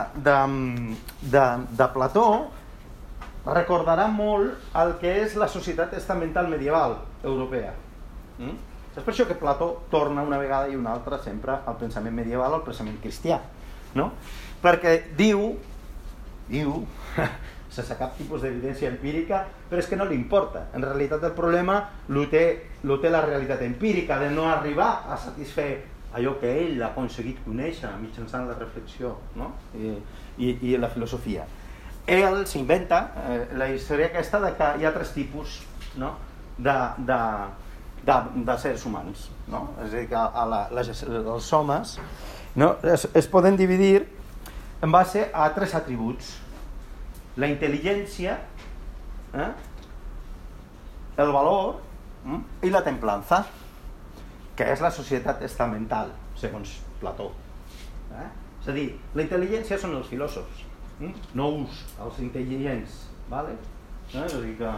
de Plató recordarà molt el que és la societat estamental medieval europea. És per això que Plató torna una vegada i una altra sempre al pensament medieval, al pensament cristià. Perquè diu, diu, sense cap tipus d'evidència empírica, però és que no li importa. En realitat el problema el té la realitat empírica, de no arribar a satisfer allò que ell ha aconseguit conèixer mitjançant la reflexió i la filosofia. Ell s'inventa la història aquesta que hi ha tres tipus de sers humans. És a dir, que els homes es poden dividir en base a tres atributs: la intel·ligència, el valor i la templança, que és la societat estamental, segons Plató. És a dir, la intel·ligència són els filòsofs, nous, els intel·ligents. És a dir que...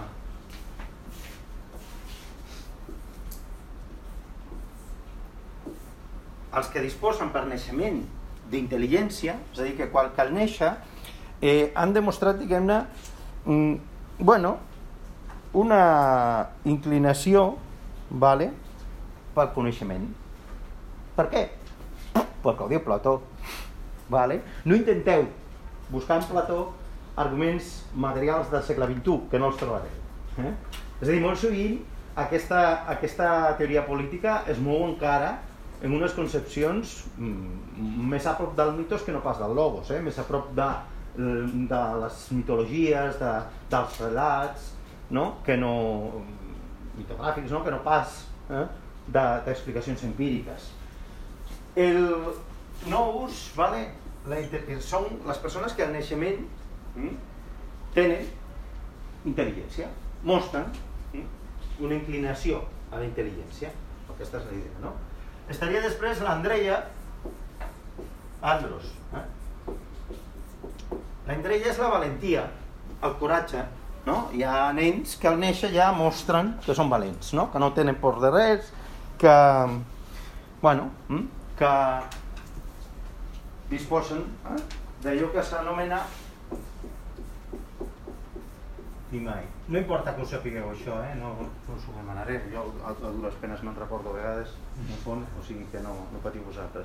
els que disposen per naixement d'intel·ligència, és a dir, que quan cal néixer, han demostrat, diguem-ne, bueno, una inclinació pel coneixement. Per què? Perquè ho diu Plató. No intenteu buscar en Plató arguments materials del segle vint-i-u, que no els trobareu. És a dir, molt sovint aquesta teoria política es mou encara en unes concepcions més a prop del mitos que no pas del logos, més a prop de les mitologies, dels relats mitogràfics, que no pas d'explicacions empíriques. El nous són les persones que al naixement tenen intel·ligència, mostren una inclinació a la intel·ligència. Aquesta és la idea, no? Estaria després l'Andreia, Andros. L'Andreia és la valentia, el coratge. Hi ha nens que al néixer ja mostren que són valents, que no tenen por de res, que que disposen d'allò que s'anomena... No importa que ho sapigueu això, no us ho demanaré, jo a dures penes me'n recordo a vegades, o sigui que no patiu vosaltres.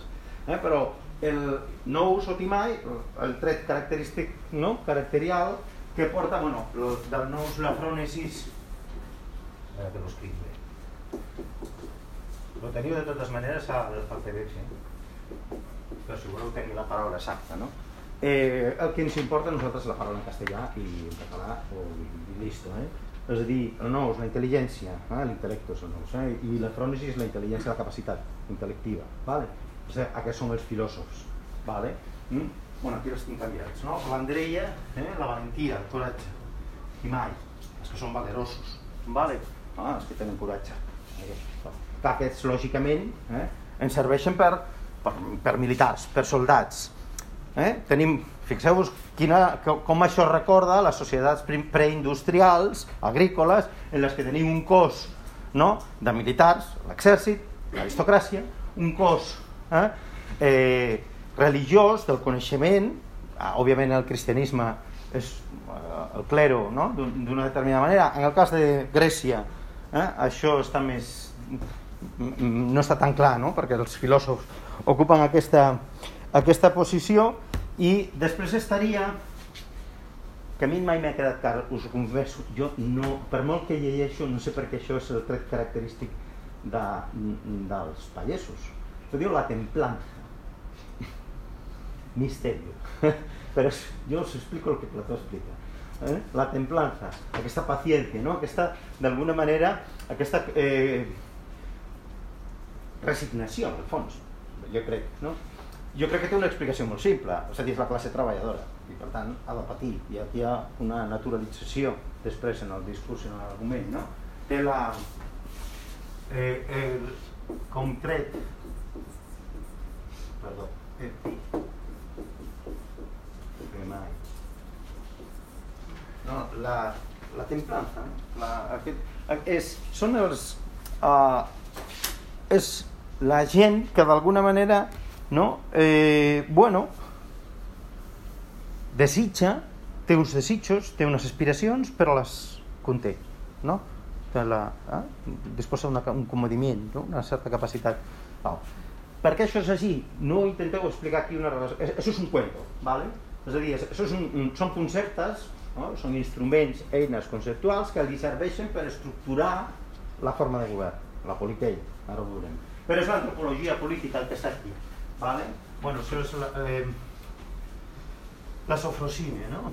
eh? Però el no us oti mai, el tret característic, no? Caracterial que porta, bueno, del nous la frònesis, ara que l'escric bé. Lo teniu de totes maneres al P D F, eh? Però si voleu tenir la paraula exacta, no? Eh, el que ens importa a nosaltres és la paraula en castellà i en català o i listo, eh? És a dir, el nous, la intel·ligència, eh? l'intel·lecto és el nous, eh? I la frònesis és la intel·ligència, la capacitat intel·lectiva, vale? O sigui, aquests són els filòsofs, vale? Mm? Bueno, aquí els tinc canviats, no? L'Andrea, eh? La valentia, el coratge, i mai, els que són valerosos, vale? Ah, els que tenen coratge. Que aquests, lògicament, eh? ens serveixen per, per, per militars, per soldats. Eh? Tenim, fixeu-vos quina, com això recorda les societats preindustrials, agrícoles, en les que tenim un cos, no? De militars, l'exèrcit, l'aristocràcia, un cos eh? Eh, religiós del coneixement, òbviament el cristianisme és el clero, no? D'una determinada manera. En el cas de Grècia eh? això està més, no està tan clar, no? Perquè els filòsofs ocupen aquesta aquesta posició, i després estaria, que a mi mai m'ha quedat clar, us ho confesso, jo no, per molt que llegeixo, no sé per què això és el tret característic de, dels pagesos. Jo diu la templanza, misterio, però jo us explico el que Plató explica. Eh? La templanza, aquesta paciència, no? Aquesta, d'alguna manera, aquesta eh, resignació, al fons, jo crec, no? Jo crec que té una explicació molt simple, és a dir, és la classe treballadora, i per tant ha de patir, i aquí hi ha una naturalització després en el discurs i en l'argument, no? Té la... Eh, el, com tret... Perdó, eh, mai. No, la, la templanza, no? La, aquest, és, són els... Uh, és la gent que d'alguna manera no? Eh, bueno, desitja, té uns desitjos, té unes aspiracions, però les conté, no? La, eh? Disposa d'un comodiment, no? Una certa capacitat. No. Per què això és així? No intenteu explicar aquí una relació. Això és un cuento, ¿vale? És a dir, això és un, un, són conceptes, no? Són instruments, eines conceptuals que li serveixen per estructurar la forma de govern, la politei, ara ho veurem. Però és l'antropologia política el que està aquí. Vale? Bueno, això és la, eh, la sofrosine, no?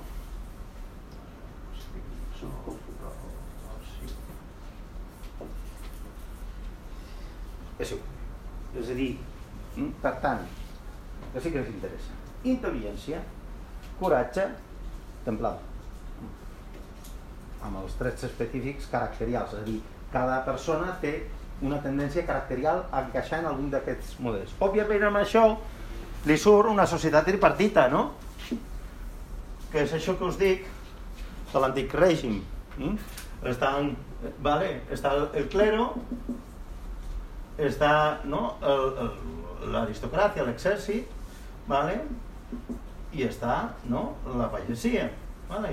És igual. És a dir, per tant, que sí que ens interessa. Intel·ligència, coratge, templada. Amb els trets específics caracterials, és a dir, cada persona té una tendència caracterial a encaixar en algun d'aquests models. Òbviament amb això li surt una societat tripartita, no? Que és això que us dic de l'antic règim. Està, vale, està el clero, està no? l'aristocràcia, l'exèrcit, vale? I està no? la pagesia. Vale?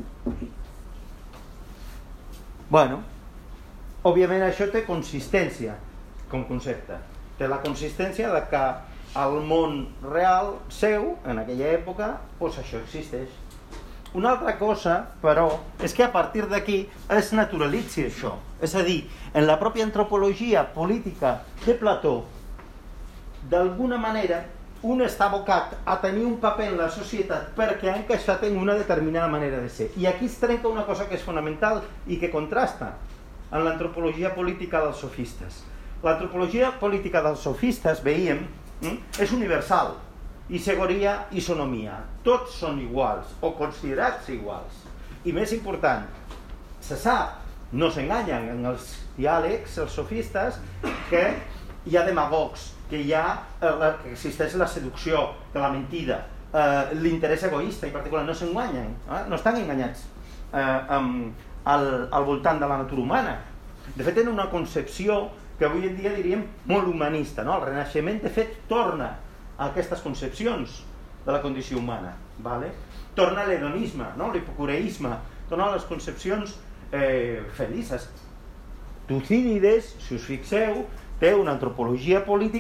Bueno, òbviament això té consistència com concepte. Té la consistència de que al món real seu, en aquella època, doncs això existeix. Una altra cosa, però, és que a partir d'aquí es naturalitzi això. És a dir, en la pròpia antropologia política de Plató, d'alguna manera, un està abocat a tenir un paper en la societat perquè ha encaixat en una determinada manera de ser. I aquí es trenca una cosa que és fonamental i que contrasta en l'antropologia política dels sofistes. L'antropologia política dels sofistes, veiem, és universal, i segoria isonomia. Tots són iguals, o considerats iguals. I més important, se sap, no s'enganyen en els diàlegs, els sofistes, que hi ha demagogs, que hi ha, que existeix la seducció, que la mentida, eh, l'interès egoista, en particular, no s'enganyen, eh? No estan enganyats eh, amb Al, al voltant de la natura humana. De fet, tenen una concepció que avui en dia diríem molt humanista, no? El Renaixement, de fet, torna a aquestes concepcions de la condició humana, vale? Torna a l'hedonisme, no? L'epicureisme, torna a les concepcions eh, felices. Tucídides, si us fixeu, té una antropologia política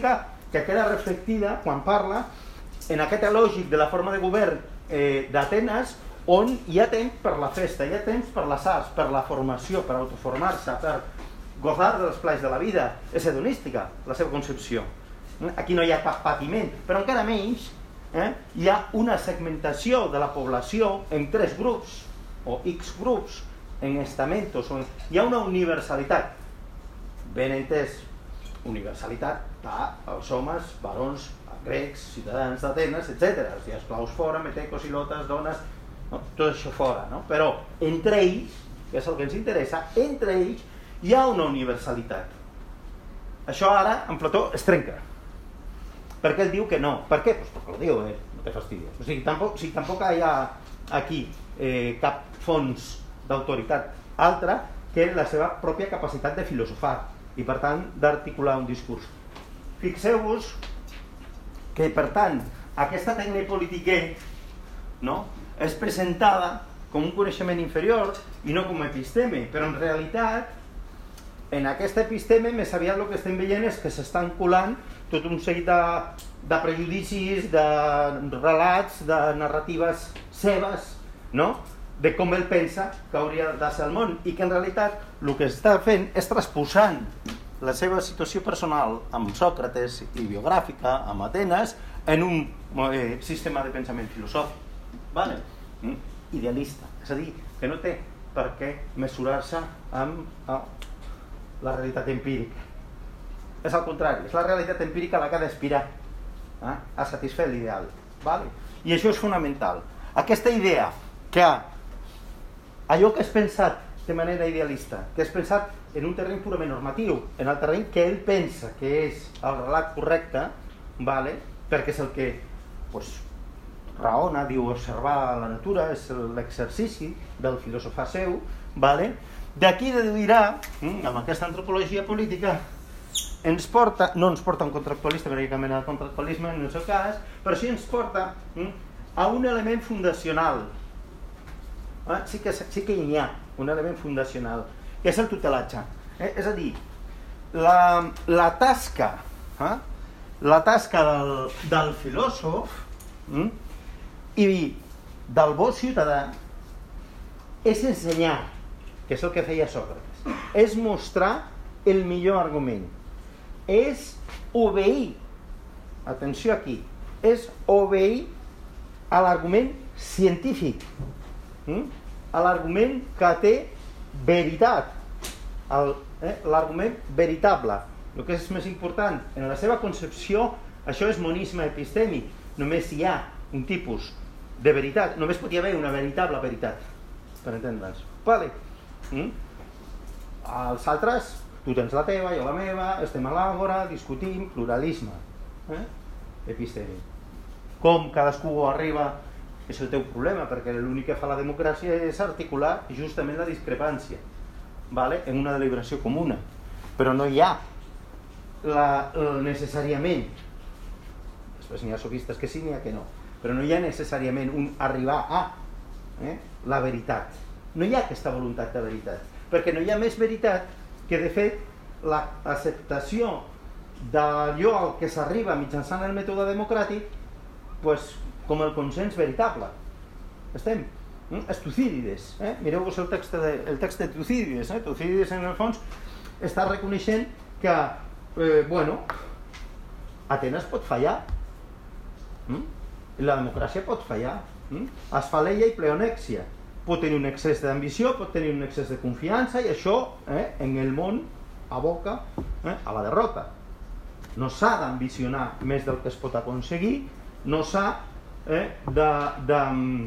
que queda reflectida quan parla en aquest elògic de la forma de govern eh, d'Atenes, on hi ha temps per la festa, hi ha temps per les arts, per la formació, per autoformar-se, per gozar dels plais de la vida. És hedonística la seva concepció. Aquí no hi ha cap patiment, però encara menys eh, hi ha una segmentació de la població en tres grups, o X grups, en estamentos, on hi ha una universalitat. Ben entès, universalitat dels homes, barons, grecs, ciutadans d'Atenes, etcètera. Si esclaus fora, metecos, ilotes, dones, no? Tot això fora, no? Però entre ells, que és el que ens interessa, entre ells hi ha una universalitat. Això ara, en Plató, es trenca. Per què ell diu que no? Per què? Pues perquè lo diu, eh? No te fastidies. O sigui, tampoc, si tampoc hi ha aquí eh, cap fons d'autoritat altra que la seva pròpia capacitat de filosofar i, per tant, d'articular un discurs. Fixeu-vos que, per tant, aquesta tècnica política, no, és presentada com un coneixement inferior i no com a episteme, però en realitat, en aquesta episteme, més aviat el que estem veient és que s'estan colant tot un seguit de, de prejudicis, de relats, de narratives seves, no?, de com ell pensa que hauria de ser el món, i que en realitat el que està fent és transposant la seva situació personal amb Sòcrates i biogràfica, amb Atenes, en un eh, sistema de pensament filosòfic, vale? mm? Idealista, és a dir, que no té per què mesurar-se amb eh, la realitat empírica. És al contrari, és la realitat empírica la que ha d'aspirar eh, a satisfer l'ideal, vale? I això és fonamental. Aquesta idea que allò que és pensat de manera idealista, que és pensat en un terreny purament normatiu, en el terreny que ell pensa que és el relat correcte, vale? Perquè és el que pues, raona, diu observar la natura, és l'exercici del filosofar seu, vale? D'aquí deduirà, amb aquesta antropologia política, ens porta, no ens porta un contractualista, perquè hi ha cap mena de contractualisme en el seu cas, però sí ens porta a un element fundacional. Sí que, sí que hi ha un element fundacional, que és el tutelatge. Eh? És a dir, la, la tasca, eh? la tasca del, del filòsof mm? i del bo ciutadà és ensenyar, que és el que feia Sòcrates, és mostrar el millor argument, és obeir, atenció aquí, és obeir a l'argument científic, a l'argument que té veritat, eh? l'argument veritable. El que és més important, en la seva concepció, això és monisme epistèmic. Només hi ha un tipus de veritat, només pot hi haver una veritable veritat, per entendre'ns. Vale. Mm? Els altres, tu tens la teva, jo la meva, estem a l'àgora, discutim, pluralisme eh? epistèmic. Com cadascú arriba és el teu problema, perquè l'únic que fa la democràcia és articular justament la discrepància, vale? En una deliberació comuna, però no hi ha la, el necessàriament, després n'hi ha sofistes que sí, n'hi ha que no, però no hi ha necessàriament un arribar a eh? la veritat, no hi ha aquesta voluntat de veritat, perquè no hi ha més veritat que de fet l'acceptació d'allò al que s'arriba mitjançant el mètode democràtic, pues, com el consens veritable. Estem? És Tucídides. Eh? Mireu-vos el text de, el text de Tucídides. Eh? Tucídides, en el fons, està reconeixent que, eh, bueno, Atenes pot fallar. Mm? La democràcia pot fallar. Mm? Asfaleia i pleonèxia. Pot tenir un excés d'ambició, pot tenir un excés de confiança, i això, eh, en el món, aboca eh, a la derrota. No s'ha d'ambicionar més del que es pot aconseguir, no s'ha Eh, de, de,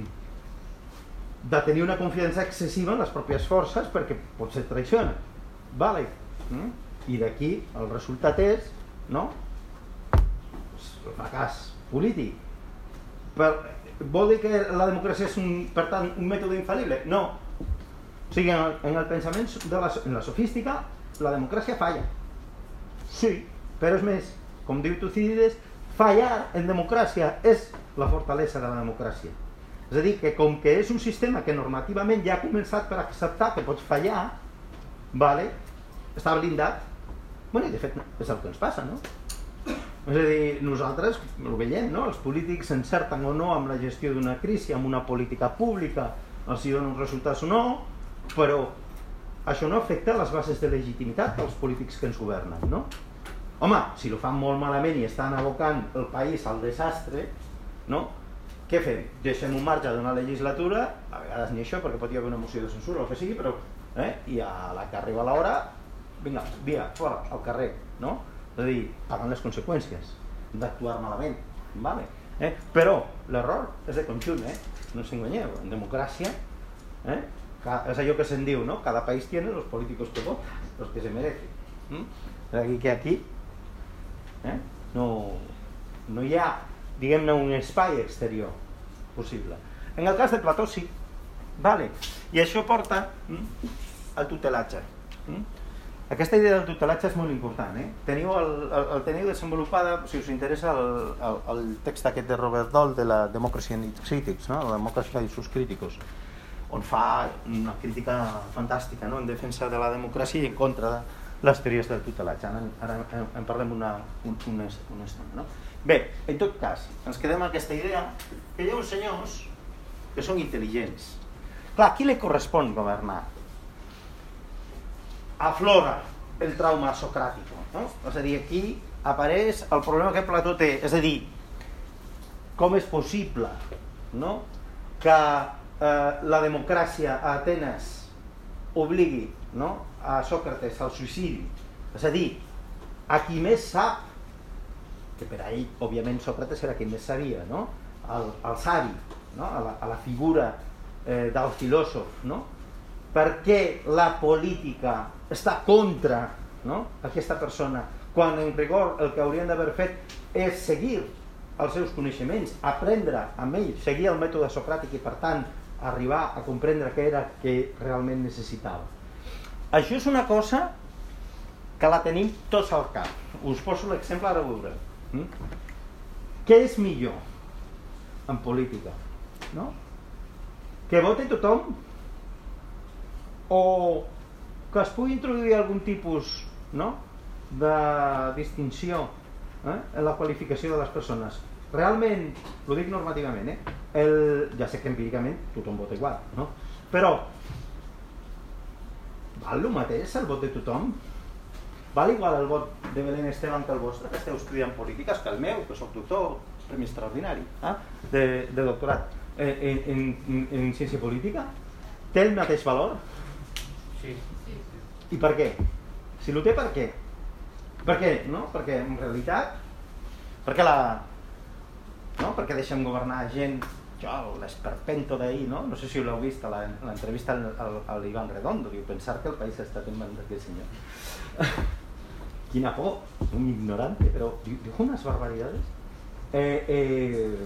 de tenir una confiança excessiva en les pròpies forces perquè pot ser traïciona, vale? Mm? I d'aquí el resultat és, no? El fracàs polític. Per, vol dir que la democràcia és un, per tant, un mètode infal·lible? No. O sigui, en el, en el pensament de la, en la sofística, la democràcia falla. Sí, però és més, com diu Tucídides, fallar en democràcia és la fortalesa de la democràcia. És a dir, que com que és un sistema que normativament ja ha començat per acceptar que pots fallar, vale, està blindat. Bueno, i de fet és el que ens passa, no? És a dir, nosaltres ho veiem, no? Els polítics s'encerten o no amb la gestió d'una crisi, amb una política pública, els hi donen resultats o no, però això no afecta les bases de legitimitat dels polítics que ens governen, no? Home, si ho fan molt malament i estan abocant el país al desastre, no? Què fem? Deixem un marge d'una legislatura, a vegades ni això, perquè pot hi haver una moció de censura o el que sigui, però, eh? I a la que arriba l'hora, vinga, via, fora, al carrer, no? És a dir, pagant les conseqüències d'actuar malament, vale? Eh? Però l'error és de conjunt, eh? No us enganyeu, en democràcia, eh? És allò que se'n diu, no? Cada país tiene los políticos que votan, los que se merecen. ¿Mm? És aquí que aquí eh? no, no hi ha, diguem-ne, un espai exterior possible. En el cas de Plató sí, vale? I això porta mm, al tutelatge. Mm? Aquesta idea del tutelatge és molt important, eh? Teniu el, el, el teniu desenvolupada, si us interessa, el, el, el text aquest de Robert Dahl de la Democracy and its Critics, no? La democràcia i sus críticos, on fa una crítica fantàstica, no? En defensa de la democràcia i en contra de les teories del tutelatge. Ara, ara en parlem una, un, una, una estona, no? Bé, en tot cas, ens quedem amb aquesta idea que hi ha uns senyors que són intel·ligents. Clar, a qui li correspon governar? Aflora el trauma socràtic, no? És a dir, aquí apareix el problema que Plató té, és a dir, com és possible, no? Que eh, la democràcia a Atenes obligui, no? A Sòcrates al suïcidi, és a dir, a qui més sap, que per a ell, òbviament, Sòcrates era qui més sabia, no? El, el savi, no? A la, a la figura eh, del filòsof, no? Perquè la política està contra, no? Aquesta persona, quan en rigor el que haurien d'haver fet és seguir els seus coneixements, aprendre amb ell, seguir el mètode socràtic i per tant arribar a comprendre què era que realment necessitava. Això és una cosa que la tenim tots al cap. Us poso l'exemple, ara ho veureu. Mm? Què és millor en política? No? Que voti tothom o que es pugui introduir algun tipus, no? De distinció, eh? En la qualificació de les persones. Realment, ho dic normativament, eh? El, ja sé que empíricament tothom vota igual, no? Però val el mateix el vot de tothom? Val igual el vot de Belén Esteban que el vostre, que esteu estudiant polítiques, que el meu, que soc doctor, premi extraordinari, eh? de, de doctorat en, en, en, en ciència política? Té el mateix valor? Sí. I per què? Si lo té, per què? Per què? No? Perquè en realitat, perquè la... no? Perquè deixem governar gent, jo, l'esperpento d'ahir, no? No sé si l'heu vist a l'entrevista al, al Iván Redondo, diu, pensar que el país ha estat en mans d'aquest senyor. Quina por, un ignorante, però diu unes barbaridades. Eh, eh,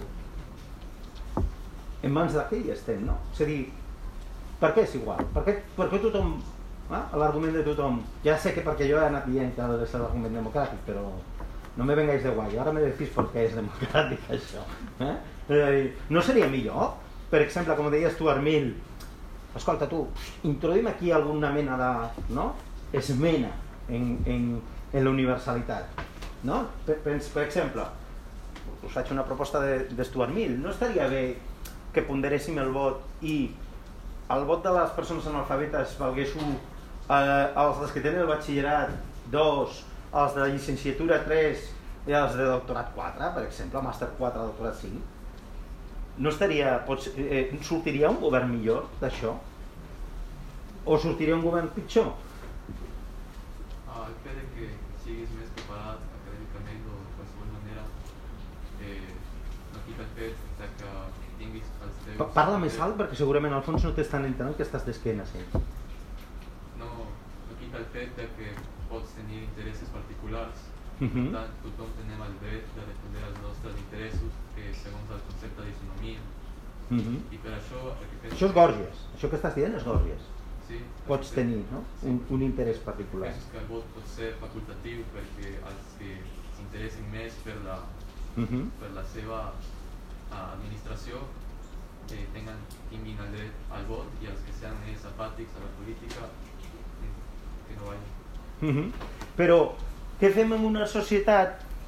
en mans d'aquell estem, no? És a dir, per què és igual? Per què, per què tothom, eh? L'argument de tothom, ja sé que perquè jo he anat dient que ha de ser l'argument democràtic, però no me vengáis de guai, ara me decís per què és democràtic això. Eh? És a dir, no seria millor, per exemple, com deies tu, Armil, escolta tu, introduïm aquí alguna mena de, no? esmena en, en, en la universalitat, no? Per, per, per exemple, us faig una proposta de, de Stuart Mill, no estaria bé que ponderéssim el vot i el vot de les persones analfabetes valgués un, eh, els que tenen el batxillerat dos, els de llicenciatura tres i els de doctorat quatre, per exemple, màster quatre, doctorat cinc? No estaria, pots, eh, sortiria un govern millor d'això? O sortiria un govern pitjor? Ah, el fet que siguis més preparat acadèmicament o de qualsevol manera eh, no quita el fet que tinguis els teus... Parla més alt perquè segurament al fons no t'estan entenent que estàs d'esquena, sí. No, no quita el fet que pots tenir interessos particulars. Uh -huh. Per tant, tothom tenim el dret de defender els nostres interessos eh, segons el concepte d'autonomia. Uh -huh. I per això... Això és Gòrgies, això que estàs dient és Gòrgies. Sí, pots tenir, no? Sí. un, un interès particular. Penso que el vot pot ser facultatiu perquè els que s'interessin més per la, uh -huh. per la seva uh, administració eh, tengan, tinguin el dret al vot i els que sean més apàtics a la política eh, que no vagin. Uh -huh. Però què fem en una societat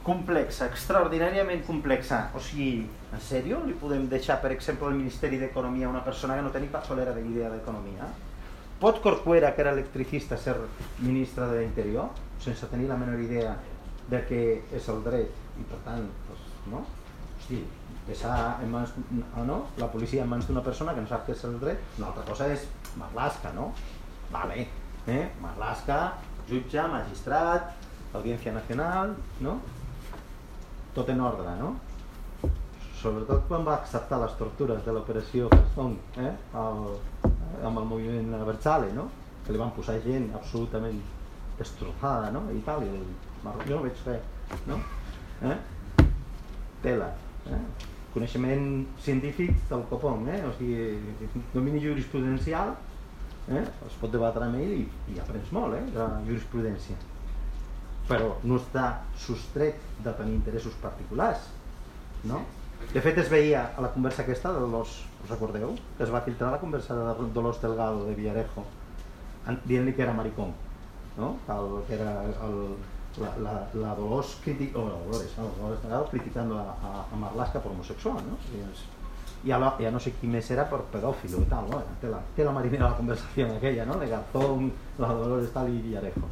complexa, extraordinàriament complexa. O sigui, en sèrio, li podem deixar, per exemple, al Ministeri d'Economia a una persona que no té ni pajolera d'idea d'economia? Pot Corcuera, que era electricista, ser ministre de l'Interior sense tenir la menor idea de què és el dret i, per tant, doncs, no? Hosti, deixar en mans, no? La policia en mans d'una persona que no sap què és el dret. Una altra cosa és Marlaska, no? Vale, eh? Marlaska, jutge, magistrat, Audiencia Nacional, no? Tot en ordre, no? Sobretot quan va acceptar les tortures de l'operació Caston, eh? el, amb el moviment Berchale, no? Que li van posar gent absolutament destrossada, no? I tal, i el... jo no veig res, no? Eh? Tela, eh? Coneixement científic del copón, eh? O sigui, domini jurisprudencial, eh? Es pot debatre amb ell i, i aprens molt, eh? De la jurisprudència. Però no està sostret de tenir interessos particulars, no? De fet, es veia a la conversa aquesta de Dolors, us recordeu? Es va filtrar la conversa de Dolors Delgado de Villarejo dient-li que era maricón, no? El, que era el, la, la, la Dolors critic, o la Dolores, no? Dolors Delgado criticando a, a, a Marlaska por homosexual, no? I es, ya, lo, ya no sé qui més era por pedófilo y tal, ¿no? Té la, té la marinera la conversación aquella, ¿no? De Garzón, la Dolores tal y Villarejo.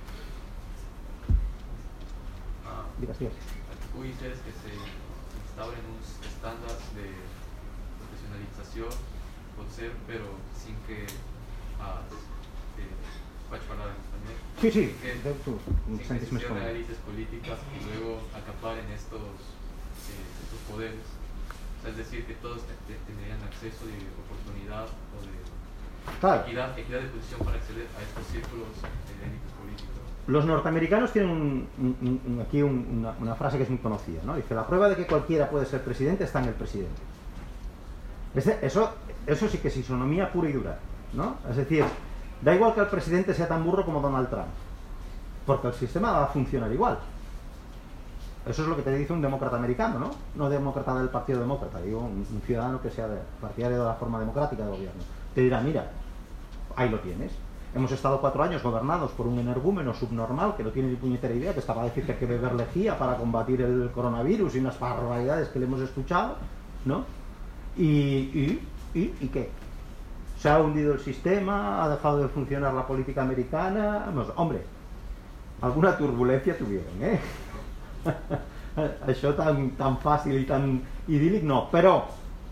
Digues, digues. Tú dices que se instauren uns estàndards de professionalització, pot ser, però sin que es, eh, vaig parlar en español, sí, sí, que, tú, sin que se hicieran élites políticas y luego acaparen estos, eh, estos poderes. O sea, es decir, que todos tendrían acceso de oportunidad o de claro. equidad, equidad de posición para acceder a estos círculos de élites políticas. Los norteamericanos tienen un, un, un, aquí un, una, una frase que es muy conocida, ¿no? Dice, la prueba de que cualquiera puede ser presidente está en el presidente. Ese, eso, eso sí que es isonomía pura y dura, ¿no? Es decir, da igual que el presidente sea tan burro como Donald Trump, porque el sistema va a funcionar igual. Eso es lo que te dice un demócrata americano, ¿no? No demócrata del Partido Demócrata, digo, un, un ciudadano que sea de, partidario de la forma democrática de gobierno. Te dirá, mira, ahí lo tienes. Hemos estado cuatro años gobernados por un energúmeno subnormal que no tiene ni puñetera idea, que estaba a decir que hay que beber lejía para combatir el coronavirus y unas barbaridades que le hemos escuchado, ¿no? Y, y, y, ¿y qué? Se ha hundido el sistema, ha dejado de funcionar la política americana. Vamos, hombre, alguna turbulencia tuvieron, ¿eh? Això tan, tan fàcil i tan idíl·lic no, però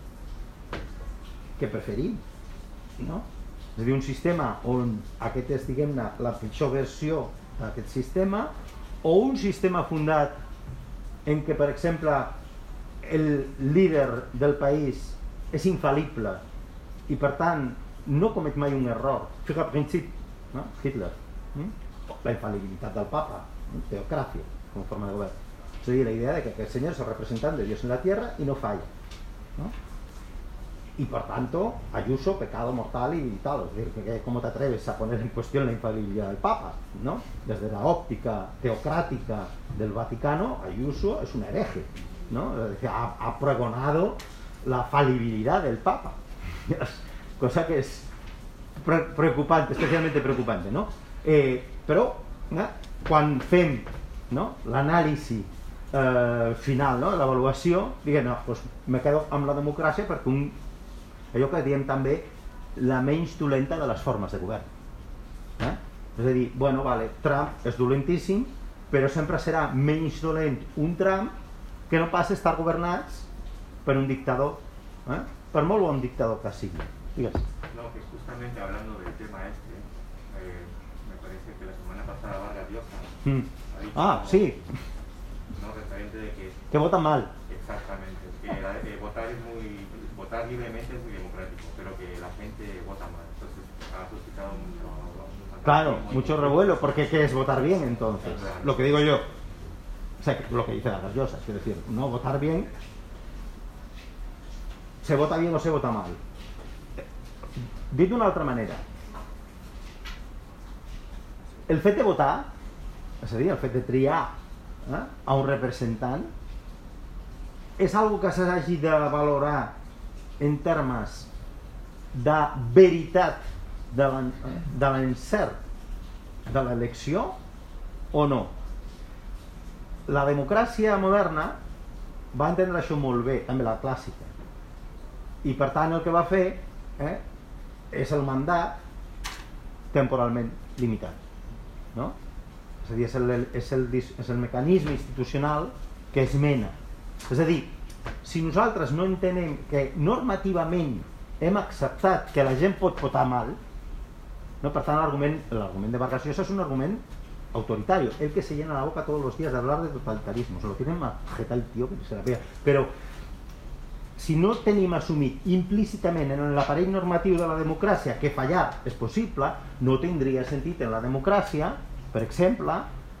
què preferim, no? És a dir, un sistema on aquest és, diguem-ne, la pitjor versió d'aquest sistema, o un sistema fundat en què, per exemple, el líder del país és infal·lible i, per tant, no comet mai un error. Fíjate, principi, ¿no? Hitler, ¿eh? La infalibilitat del papa, ¿eh? Teocracia, com a forma de govern. És a dir, la idea de que aquest senyor és el representant de Dios en la tierra i no falla, ¿no? Y por tanto, Ayuso, pecado mortal y tal. Es decir, que ¿cómo te atreves a poner en cuestión la infalibilidad del Papa? ¿No? Desde la óptica teocrática del Vaticano, Ayuso es un hereje, ¿no? Es decir, ha, ha pregonado la falibilidad del Papa. Cosa que es pre preocupante, especialmente preocupante, ¿no? Eh, però, eh, quan fem, no, l'anàlisi eh, final, no, l'avaluació, diguem, no, doncs me quedo amb la democràcia perquè un allò que diem també la menys dolenta de les formes de govern, eh? És a dir, bueno, vale, Trump és dolentíssim, però sempre serà menys dolent un Trump que no pas estar governats per un dictador, eh? Per molt bon dictador que sigui. Digues. No, que justamente hablando del tema este, eh, me parece que la semana pasada Vargas Llosa mm. ha dicho, ah, no, sí, no, referente de que que votan mal. Exactamente, que la, eh, votar es muy votar libremente es muy democrático, pero que la gente vota mal. Entonces ha suscitado mucho, mucho claro, muy mucho muy revuelo, porque ¿qué es votar bien entonces? Claro. Lo que digo yo, o sea, lo que dice Vargas Llosa, es decir, no votar bien, se vota bien o se vota mal. Dit d'una altra manera, el fet de votar, és a dir, el fet de triar eh, a un representant, és algo que s'hagi de valorar en termes de veritat de l'encert de l'elecció o no? la democràcia moderna va entendre això molt bé, també la clàssica, i per tant el que va fer eh, és el mandat temporalment limitat, no? És a dir, és el, és, el, és el mecanisme institucional que es mena. És a dir, si nosaltres no entenem que normativament hem acceptat que la gent pot votar mal, no? Per tant l'argument l'argument de Vargas Llosa és un argument autoritario, el que se llena la boca todos los días de hablar de totalitarismo, se lo tienen a jeta el tío que se la vea, però si no tenim assumit implícitament en l'aparell normatiu de la democràcia que fallar és possible, no tindria sentit en la democràcia, per exemple,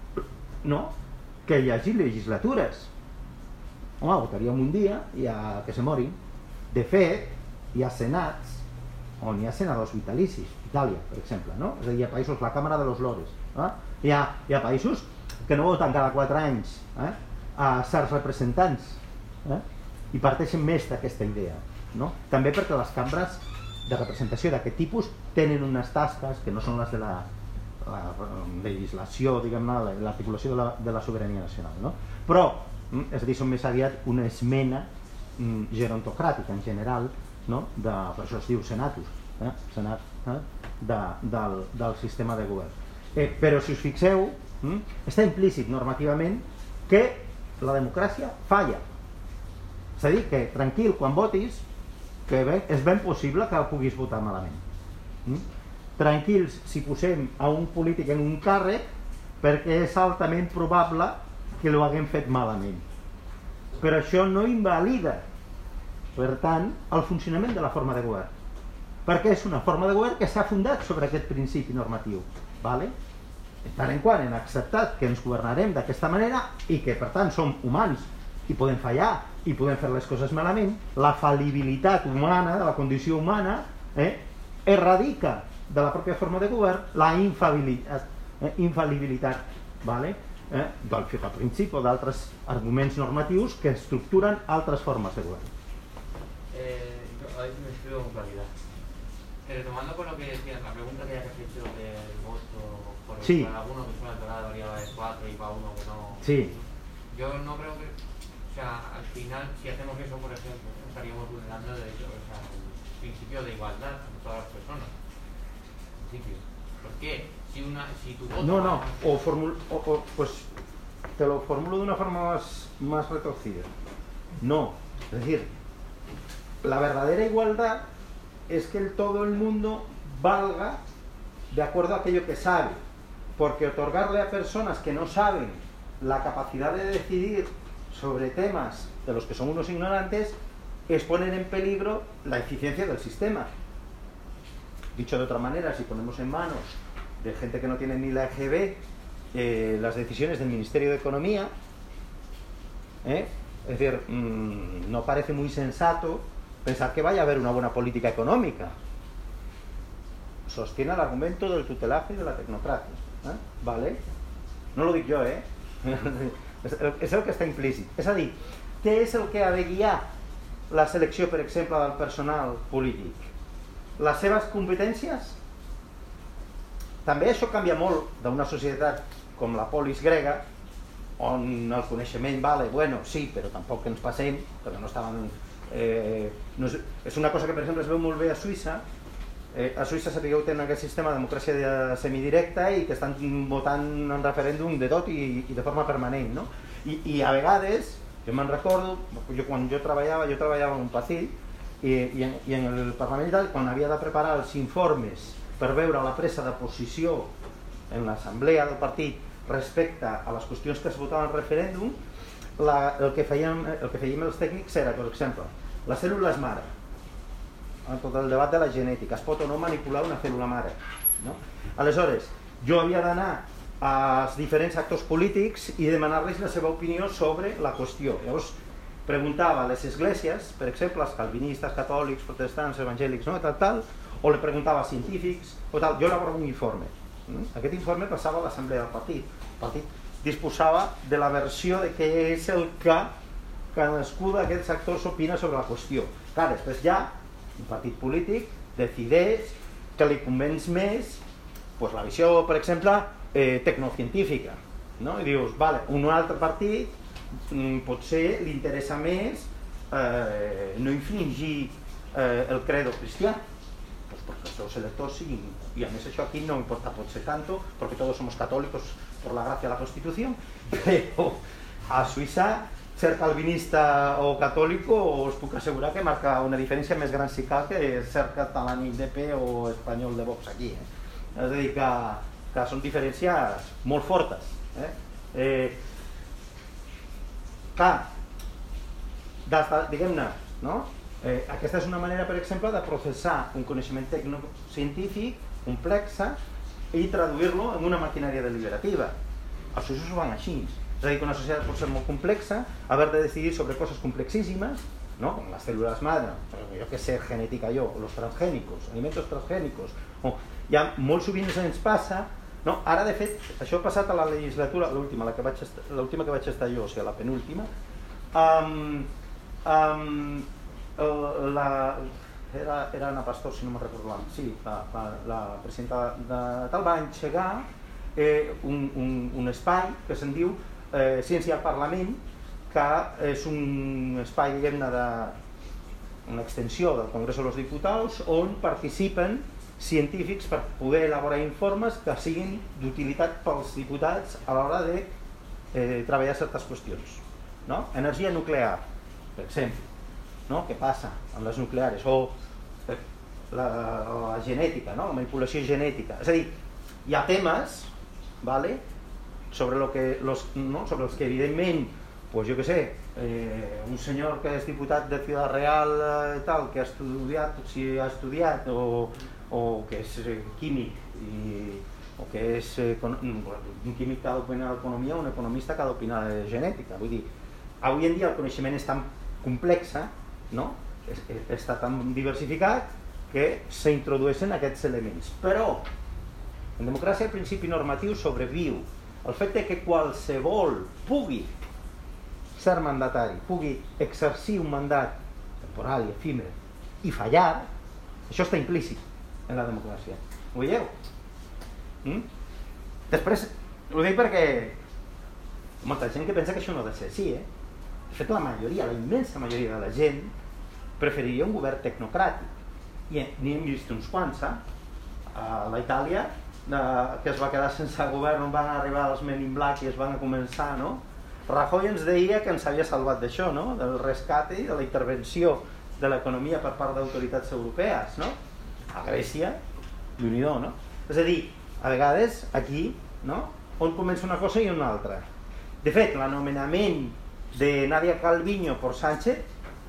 no? Que hi hagi legislatures. Home, votaríem un dia i a que se morin. De fet, hi ha senats on hi ha senadors vitalicis, Itàlia, per exemple, no? És a dir, hi ha països, la Càmera de los Lores, eh? hi, ha, hi ha països que no voten cada quatre anys eh? a certs representants, eh? i parteixen més d'aquesta idea, no? També perquè les cambres de representació d'aquest tipus tenen unes tasques que no són les de la, la legislació, diguem-ne, l'articulació de, la, de la sobirania nacional, no? Però, és a dir, són més aviat una esmena mm, gerontocràtica en general, no? De, per això es diu senatus, eh? senat eh? De, del, del sistema de govern. Eh, però si us fixeu, mm, està implícit normativament que la democràcia falla. És a dir, que tranquil, quan votis, que bé, és ben possible que puguis votar malament. Mm? Tranquils si posem a un polític en un càrrec perquè és altament probable que l'ho haguem fet malament. Però això no invalida, per tant, el funcionament de la forma de govern. Perquè és una forma de govern que s'ha fundat sobre aquest principi normatiu. Vale? En tant en quant hem acceptat que ens governarem d'aquesta manera i que, per tant, som humans i podem fallar i podem fer les coses malament, la fal·libilitat humana, de la condició humana, eh, erradica de la pròpia forma de govern la infal·libilitat, eh, infal·libilitat vale? eh, del principi o d'altres arguments normatius que estructuren altres formes de govern. Eh, a ver si me explico con claridad. Retomando con lo que decías, la pregunta que ya has hecho del voto, por sí. Para alguno que suena la variaba de cuatro y para uno que no. Sí. Yo no creo que, o sea, al final, si hacemos eso, por ejemplo, estaríamos vulnerando el, derecho, o sea, el principio de igualdad entre todas las personas. Principio. ¿Por qué? Si, una, si tu voto... No, no, o, formul, o, o pues te lo formulo de una forma más, más retorcida. No, es decir, la verdadera igualdad es que el, todo el mundo valga de acuerdo a aquello que sabe, porque otorgarle a personas que no saben la capacidad de decidir sobre temas de los que son unos ignorantes es poner en peligro la eficiencia del sistema. Dicho de otra manera, si ponemos en manos de gente que no tiene ni la E G B eh, las decisiones del Ministerio de Economía, ¿eh? es decir, mmm, no parece muy sensato pensar que vaya a haber una buena política económica. Sostiene el argumento del tutelaje y de la tecnocracia, ¿eh? ¿Vale? No lo dic jo, eh? És el que està implícit. És a dir, què és el que ha de guiar la selecció, per exemple, del personal polític? Les seves competències? També això canvia molt d'una societat com la polis grega, on el coneixement vale, bueno, sí, però tampoc ens passem, perquè no estaven... Eh, no és, és una cosa que, per exemple, es veu molt bé a Suïssa. Eh, a Suïssa sapigueu tenen aquest sistema de democràcia semidirecta i que estan votant en referèndum de tot i, i de forma permanent, no? I, i a vegades, jo me'n recordo, jo, quan jo treballava, jo treballava en un pacill i, i, en, i en el Parlament i tal, quan havia de preparar els informes per veure la presa de posició en l'assemblea del partit respecte a les qüestions que es votaven al referèndum, la, el, que fèiem, el que fèiem els tècnics era, per exemple, les cèl·lules mare, tot el debat de la genètica, es pot o no manipular una cèl·lula mare, no? Aleshores, jo havia d'anar als diferents actors polítics i demanar-los la seva opinió sobre la qüestió. Llavors, preguntava a les esglésies, per exemple, els calvinistes, catòlics, protestants, evangèlics, no? tal, tal, o li preguntava a científics, o tal. Jo elaborava un informe. Aquest informe passava a l'assemblea del partit. El partit disposava de la versió de què és el que cadascú d'aquests actors opina sobre la qüestió. Clar, després ja un partit polític decideix que li convenç més pues, la visió, per exemple, eh, tecnocientífica. no? I dius, vale, un altre partit potser li interessa més eh, no infringir eh, el credo cristià, pues porque los electors siguin, y a mí això aquí no importa potser tanto, porque todos somos católicos por la gracia de la Constitución, però a Suïssa ser calvinista o catòlico us puc assegurar que marca una diferència més gran si cal que ser català-I D P o espanyol de Vox aquí, eh? És a dir, que, que són diferències molt fortes, eh? Eh, clar, diguem-ne, no? Eh, aquesta és una manera, per exemple, de processar un coneixement tecnocientífic complex i traduir-lo en una maquinària deliberativa. Els suïssos ho van així. És a dir, que una societat pot ser molt complexa, haver de decidir sobre coses complexíssimes, ¿no? Com les cèl·lules madre, jo que sé, genètica jo, o els transgènicos, alimentos transgènicos, o ja molt sovint ens passa, no? Ara de fet, això ha passat a la legislatura, l'última, la que vaig estar, l'última que vaig estar jo, o sigui, la penúltima, um, um, la, era, era Ana Pastor, si no me'n recordo l'any, sí, la, la, la presidenta de tal va engegar eh, un, un, un espai que se'n diu eh, Ciència al Parlament, que és un espai, diguem-ne, de una extensió del Congrés dels Diputats on participen científics per poder elaborar informes que siguin d'utilitat pels diputats a l'hora de eh, treballar certes qüestions, no? Energia nuclear, per exemple, no? Què passa amb les nucleares, o eh, la, la genètica, no? La manipulació genètica, és a dir, hi ha temes, vale? sobre, lo que, los, no? sobre els que evidentment, pues jo què sé, eh, un senyor que és diputat de Ciudad Real eh, tal, que ha estudiat, si ha estudiat o, o que és eh, químic i, o que és eh, un químic que ha d'opinar d'economia o un economista que ha d'opinar de genètica. Vull dir, avui en dia el coneixement és tan complex, no? es, està tan diversificat que s'introdueixen aquests elements. Però en democràcia el principi normatiu sobreviu. El fet de que qualsevol pugui ser mandatari, pugui exercir un mandat temporal i efímer i fallar, això està implícit en la democràcia. Ho veieu? Mm? Després, ho dic perquè molta gent que pensa que això no ha de ser així, eh? De fet, la majoria, la immensa majoria de la gent preferiria un govern tecnocràtic. I n'hi hem vist uns quants, eh? A la Itàlia, que es va quedar sense govern on van arribar els Men in Black i es van començar, no? Rajoy ens deia que ens havia salvat d'això, no? Del rescate i de la intervenció de l'economia per part d'autoritats europees, no? A Grècia, Déu-n'hi-do, no? És a dir, a vegades aquí, no? On comença una cosa i una altra. De fet, l'anomenament de Nadia Calviño per Sánchez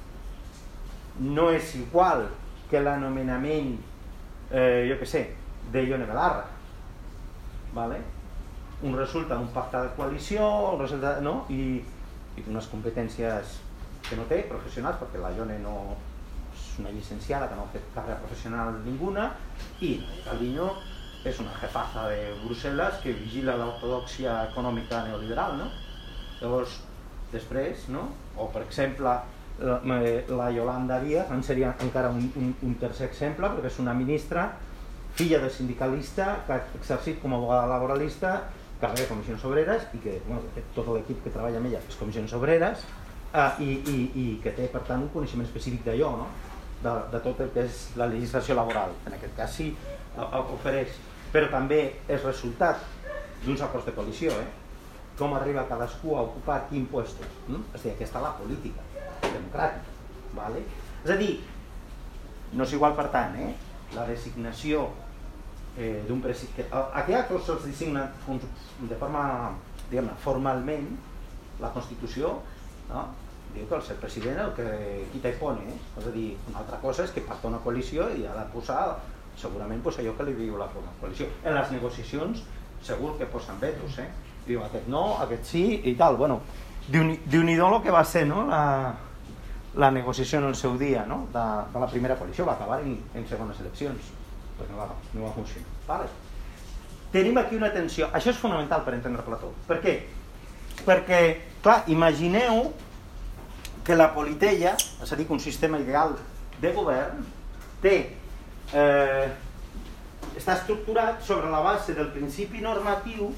no és igual que l'anomenament, eh, jo què sé, de Ione Belarra, vale? Un resulta un pacte de coalició, resulta, no? I, i unes competències que no té, professionals, perquè la Ione no és una llicenciada que no ha fet carrera professional ninguna, i Calviño és una jefaza de Brussel·les que vigila l'ortodòxia econòmica neoliberal, no? Llavors, després, no? O per exemple, la, la Yolanda Díaz en seria encara un, un, un tercer exemple, perquè és una ministra filla de sindicalista que ha exercit com a abogada laboralista, que ve de Comissions Obreres i que, bueno, tot l'equip que treballa amb ella és Comissions Obreres eh, i, i, i que té, per tant, un coneixement específic d'allò, no? de, de tot el que és la legislació laboral. En aquest cas sí, ofereix, però també és resultat d'uns acords de coalició, eh? Com arriba cadascú a ocupar quin puesto. Mm? És a dir, aquesta és la política democràtica. Vale? És a dir, no és igual, per tant, eh? la designació eh, d'un president. Aquí a tots se'ls designa de forma, diguem-ne, formalment, la Constitució, no? Diu que el ser president el que quita i pone, eh? És a dir, una altra cosa és que pacta una coalició i ha de posar segurament pues, allò que li diu la coalició. En les negociacions segur que posen vetos, eh? Diu aquest no, aquest sí i tal. Bueno, Déu-n'hi-do el que va ser, no? la la negociació en el seu dia, no? de, de la primera coalició, va acabar en, en segones eleccions, però no va, no va funcionar. Vale. Tenim aquí una tensió, això és fonamental per entendre Plató. Per què? Perquè, clar, imagineu que la politeia, és a dir, que un sistema ideal de govern té, eh, està estructurat sobre la base del principi normatiu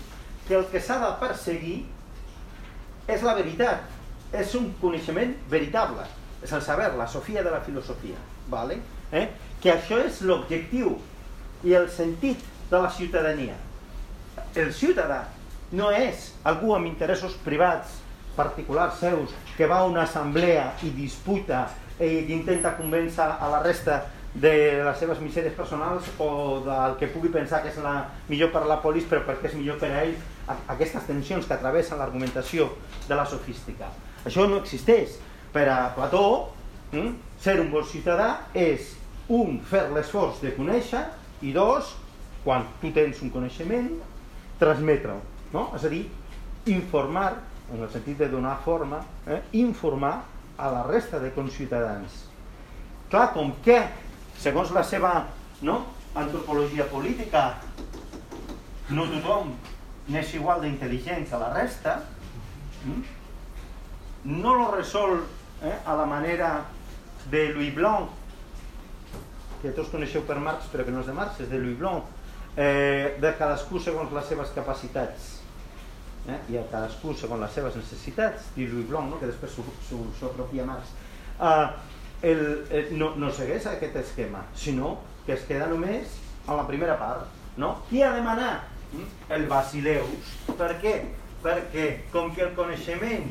que el que s'ha de perseguir és la veritat, és un coneixement veritable, és el saber, la sofia de la filosofia, vale? eh? Que això és l'objectiu i el sentit de la ciutadania. El ciutadà no és algú amb interessos privats particulars seus que va a una assemblea i disputa i intenta convèncer a la resta de les seves misèries personals o del que pugui pensar que és la millor per a la polis però perquè és millor per a ell, aquestes tensions que travessen l'argumentació de la sofística. Això no existeix. Per a Plató, ser un bon ciutadà és, un, fer l'esforç de conèixer i dos, quan tu tens un coneixement, transmetre-ho, no? És a dir, informar, en el sentit de donar forma, eh? informar a la resta de conciutadans. Clar, com que, segons la seva no, antropologia política, no tothom n'és igual d'intel·ligent que la resta, no lo resol eh, a la manera de Louis Blanc, que tots coneixeu per Marx, però que no és de Marx, és de Louis Blanc, eh, de cadascú segons les seves capacitats. Eh? I a cadascú segons les seves necessitats, diu Louis Blanc, no? Que després s'ho apropia Marx. Eh, el, el, no, no segueix aquest esquema, sinó que es queda només a la primera part. No? Qui ha de manar? El Basileus. Per què? Perquè com que el coneixement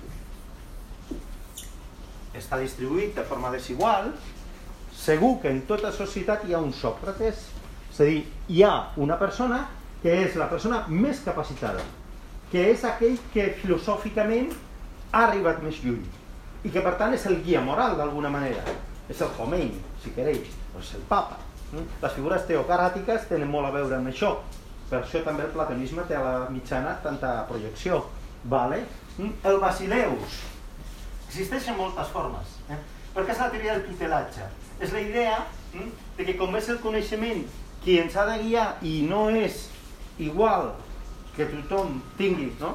està distribuït de forma desigual, segur que en tota societat hi ha un Sòcrates, és a dir, hi ha una persona que és la persona més capacitada, que és aquell que filosòficament ha arribat més lluny i que per tant és el guia moral d'alguna manera, és el Khomeini, si quereix, o és el Papa. Les figures teocràtiques tenen molt a veure amb això, per això també el platonisme té a la mitjana tanta projecció. Vale? El Basileus existeixen moltes formes, eh? perquè és la teoria del tutelatge. És la idea eh, de que com és el coneixement qui ens ha de guiar i no és igual que tothom tingui, no?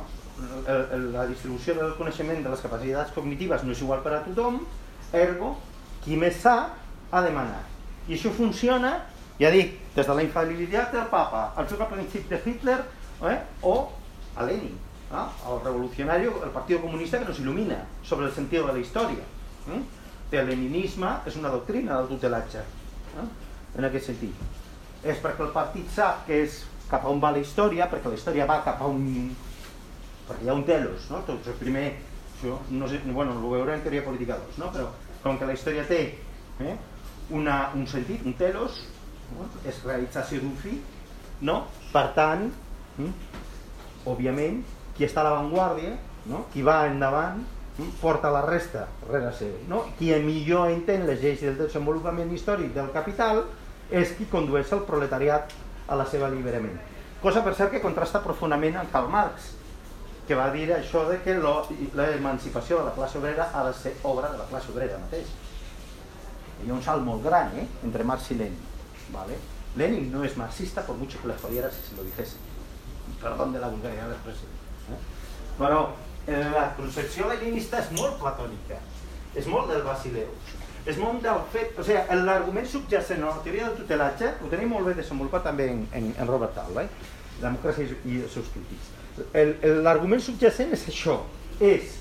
La distribució del coneixement de les capacitats cognitives no és igual per a tothom, ergo, qui més sap ha de manar. I això funciona, ja dic, des de la infal·libilitat del Papa, al seu principi de Hitler eh, o a Lenin, eh, el revolucionari, el Partit Comunista que nos il·lumina sobre el sentit de la història. Eh? El leninisme és una doctrina del tutelatge, eh? en aquest sentit. És perquè el partit sap que és cap a on va la història, perquè la història va cap a un... perquè hi ha un telos, no? Tots el primer... Això, no sé, bueno, ho veurem en teoria política dos, no? Però com que la història té eh, una, un sentit, un telos, no? És realització d'un fi, no? Per tant, eh, òbviament, qui està a l'avantguàrdia, no? Qui va endavant, eh, porta la resta rere seu, no? Qui millor entén les lleis del desenvolupament històric del capital és qui condueix el proletariat a la seva alliberament. Cosa, per cert, que contrasta profundament amb Karl Marx, que va dir això de que l'emancipació de la classe obrera ha de ser obra de la classe obrera mateix. Hi ha un salt molt gran eh, entre Marx i Lenin. ¿Vale? Lenin no es marxista, por mucho que le jodiera si se lo dijese. Perdón de la vulgaridad de l'expressió. Eh? Però la concepció leninista és molt platònica, és molt del Basileus. És molt del fet, o sigui, l'argument subjacent a la teoria del tutelatge ho tenim molt bé desenvolupat també en, en, en Robert Dahl, eh? La democràcia i els seus crítics. L'argument subjacent és això, és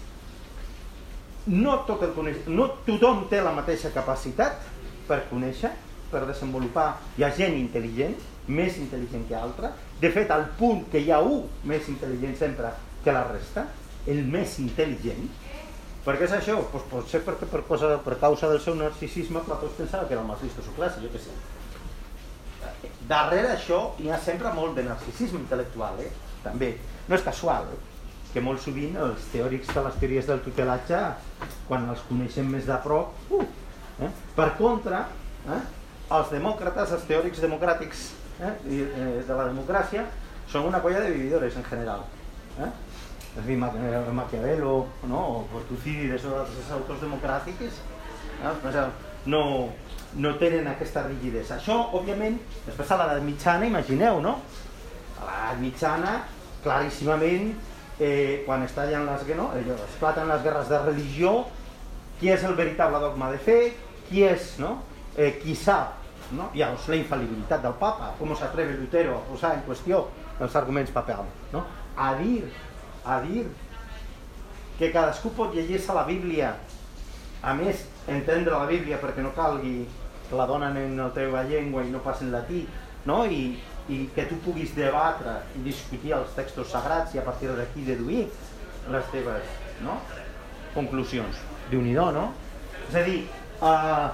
no, tot el coneix... no tothom té la mateixa capacitat per conèixer, per desenvolupar. Hi ha gent intel·ligent, més intel·ligent que altra, de fet al punt que hi ha un més intel·ligent sempre que la resta, el més intel·ligent. Per què és això? Pues potser perquè per, cosa, per causa del seu narcisisme Plató es pensava que era el més listo de su classe, jo què sé. Darrere això hi ha sempre molt de narcisisme intel·lectual, eh? També. No és casual, eh? Que molt sovint els teòrics de les teories del tutelatge, quan els coneixem més de prop, uh, eh? Per contra, eh? els demòcrates, els teòrics democràtics eh? de la democràcia, són una colla de vividores en general. Eh? És a dir, Maquiavelo, no? O Tucídides o altres autors democràtics eh? no, no tenen aquesta rigidesa. Això, òbviament, després a l'edat mitjana, imagineu, no? A l'edat mitjana, claríssimament, eh, quan estallen les, no? esclaten les guerres de religió, qui és el veritable dogma de fe, qui és, no? eh, qui sap ¿no? Llavors, la infal·libilitat del papa, com s'atreve Lutero a posar en qüestió els arguments papals, no? A dir, a dir que cadascú pot llegir-se la Bíblia, a més, entendre la Bíblia perquè no calgui que la donen en la teva llengua i no pas en latí, no? I, i que tu puguis debatre i discutir els textos sagrats i a partir d'aquí deduir les teves, no? Conclusions. Déu-n'hi-do, no? És a dir, eh,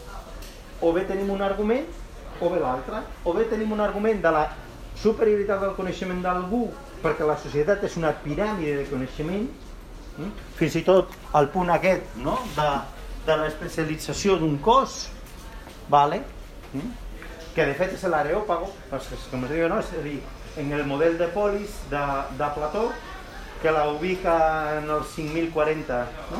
o bé tenim un argument o bé l'altre, o bé tenim un argument de la superioritat del coneixement d'algú perquè la societat és una piràmide de coneixement, eh? Fins i tot al punt aquest, no? de, de l'especialització d'un cos, vale? eh? Que de fet és l'areòpago, com es diu, no? És a dir, en el model de polis de, de Plató, que la ubica en els cinc mil quaranta, no?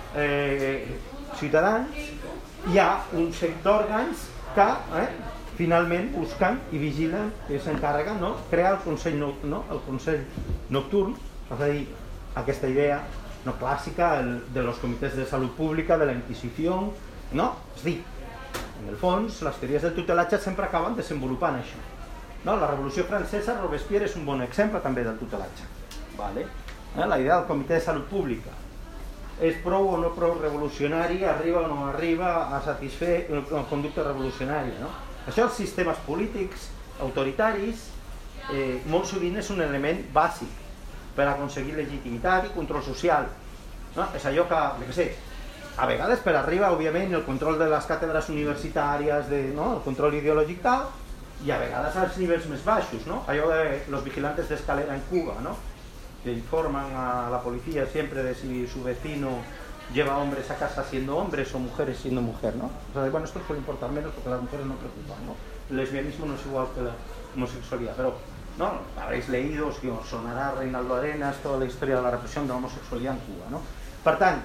eh, ciutadans, hi ha un seguit d'òrgans que eh, finalment busquen i vigilen i s'encarreguen, no? Crear el Consell, no, no? el Consell Nocturn, és a dir, aquesta idea no clàssica el, de los comités de salut pública, de la Inquisició, no? És a dir, en el fons, les teories del tutelatge sempre acaben desenvolupant això. No? La Revolució Francesa, Robespierre és un bon exemple també del tutelatge. Vale? Eh? La idea del comitè de salut pública és prou o no prou revolucionari, arriba o no arriba a satisfer una conducta revolucionària. No? Això els sistemes polítics autoritaris eh, molt sovint és un element bàsic per aconseguir legitimitat i control social. No? És allò que, jo què sé, a vegades per arriba, òbviament, el control de les càtedres universitàries, de, no? el control ideològic tal, i a vegades als nivells més baixos, no? Allò de los vigilantes de escalera en Cuba, ¿no? Que informan a la policía siempre de si su vecino lleva hombres a casa siendo hombres o mujeres siendo mujer, ¿no? O sea, bueno, esto suele importar menos porque las mujeres no preocupan, ¿no? El lesbianismo no es igual que la homosexualidad, pero no, habréis leído, si os sonará Reinaldo Arenas, toda la historia de la represión de la homosexualidad en Cuba, ¿no? Per tant,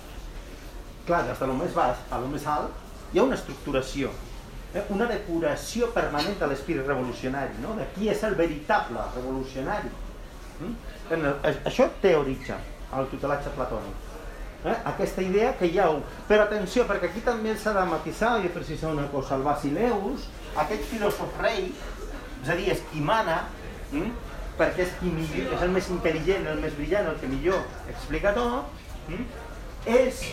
clar, des de lo més baix a lo més alt hi ha una estructuració, eh? una depuració permanent de l'espírit revolucionari, no? De qui és el veritable revolucionari. Mm? El, això té origen al tutelatge platònic. Eh? Aquesta idea que hi ha... Però atenció, perquè aquí també s'ha de matisar i precisar una cosa. El Basileus, aquest filòsof rei, és a dir, és qui mana, mm? perquè és, qui millor, és el més intel·ligent, el més brillant, el que millor explica tot, mm? és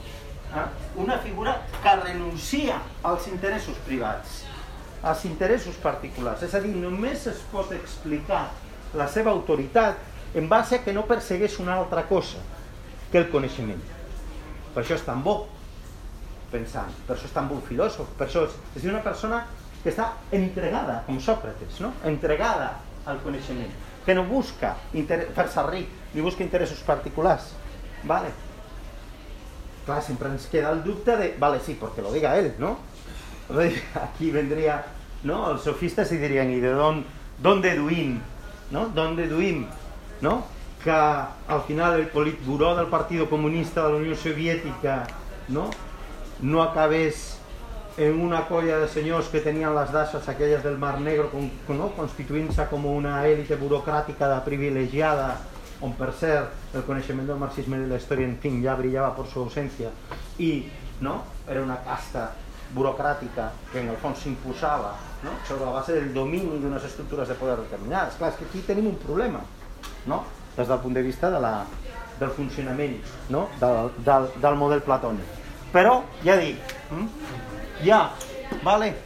una figura que renuncia als interessos privats, als interessos particulars. És a dir, només es pot explicar la seva autoritat en base a que no persegueix una altra cosa que el coneixement. Per això és tan bo pensant, per això és tan bon filòsof, per això és, és una persona que està entregada, com Sòcrates, no? Entregada al coneixement, que no busca fer-se ric, ni busca interessos particulars. Vale? Clar, sempre ens queda el dubte de... Vale, sí, porque lo diga él, ¿no? Aquí vendría, ¿no? Els sofistes i dirien, ¿y de dónde, dónde deduïm? ¿No? ¿Dónde deduïm? ¿No? Que al final el politburó del Partido Comunista de la Unió Soviètica, ¿no? No acabés en una colla de senyors que tenien les daces aquelles del Mar Negro, ¿no? Constituint-se com una élite burocràtica de privilegiada, on per cert el coneixement del marxisme de la història, en fin, ja brillava per su ausència, i no? Era una casta burocràtica que en el fons s'imposava, no? Sobre la base del domini d'unes estructures de poder determinades. Clar, és que aquí tenim un problema, no? Des del punt de vista de la, del funcionament, no? del, del, del model platònic. Però, ja dic, hi ha, vale,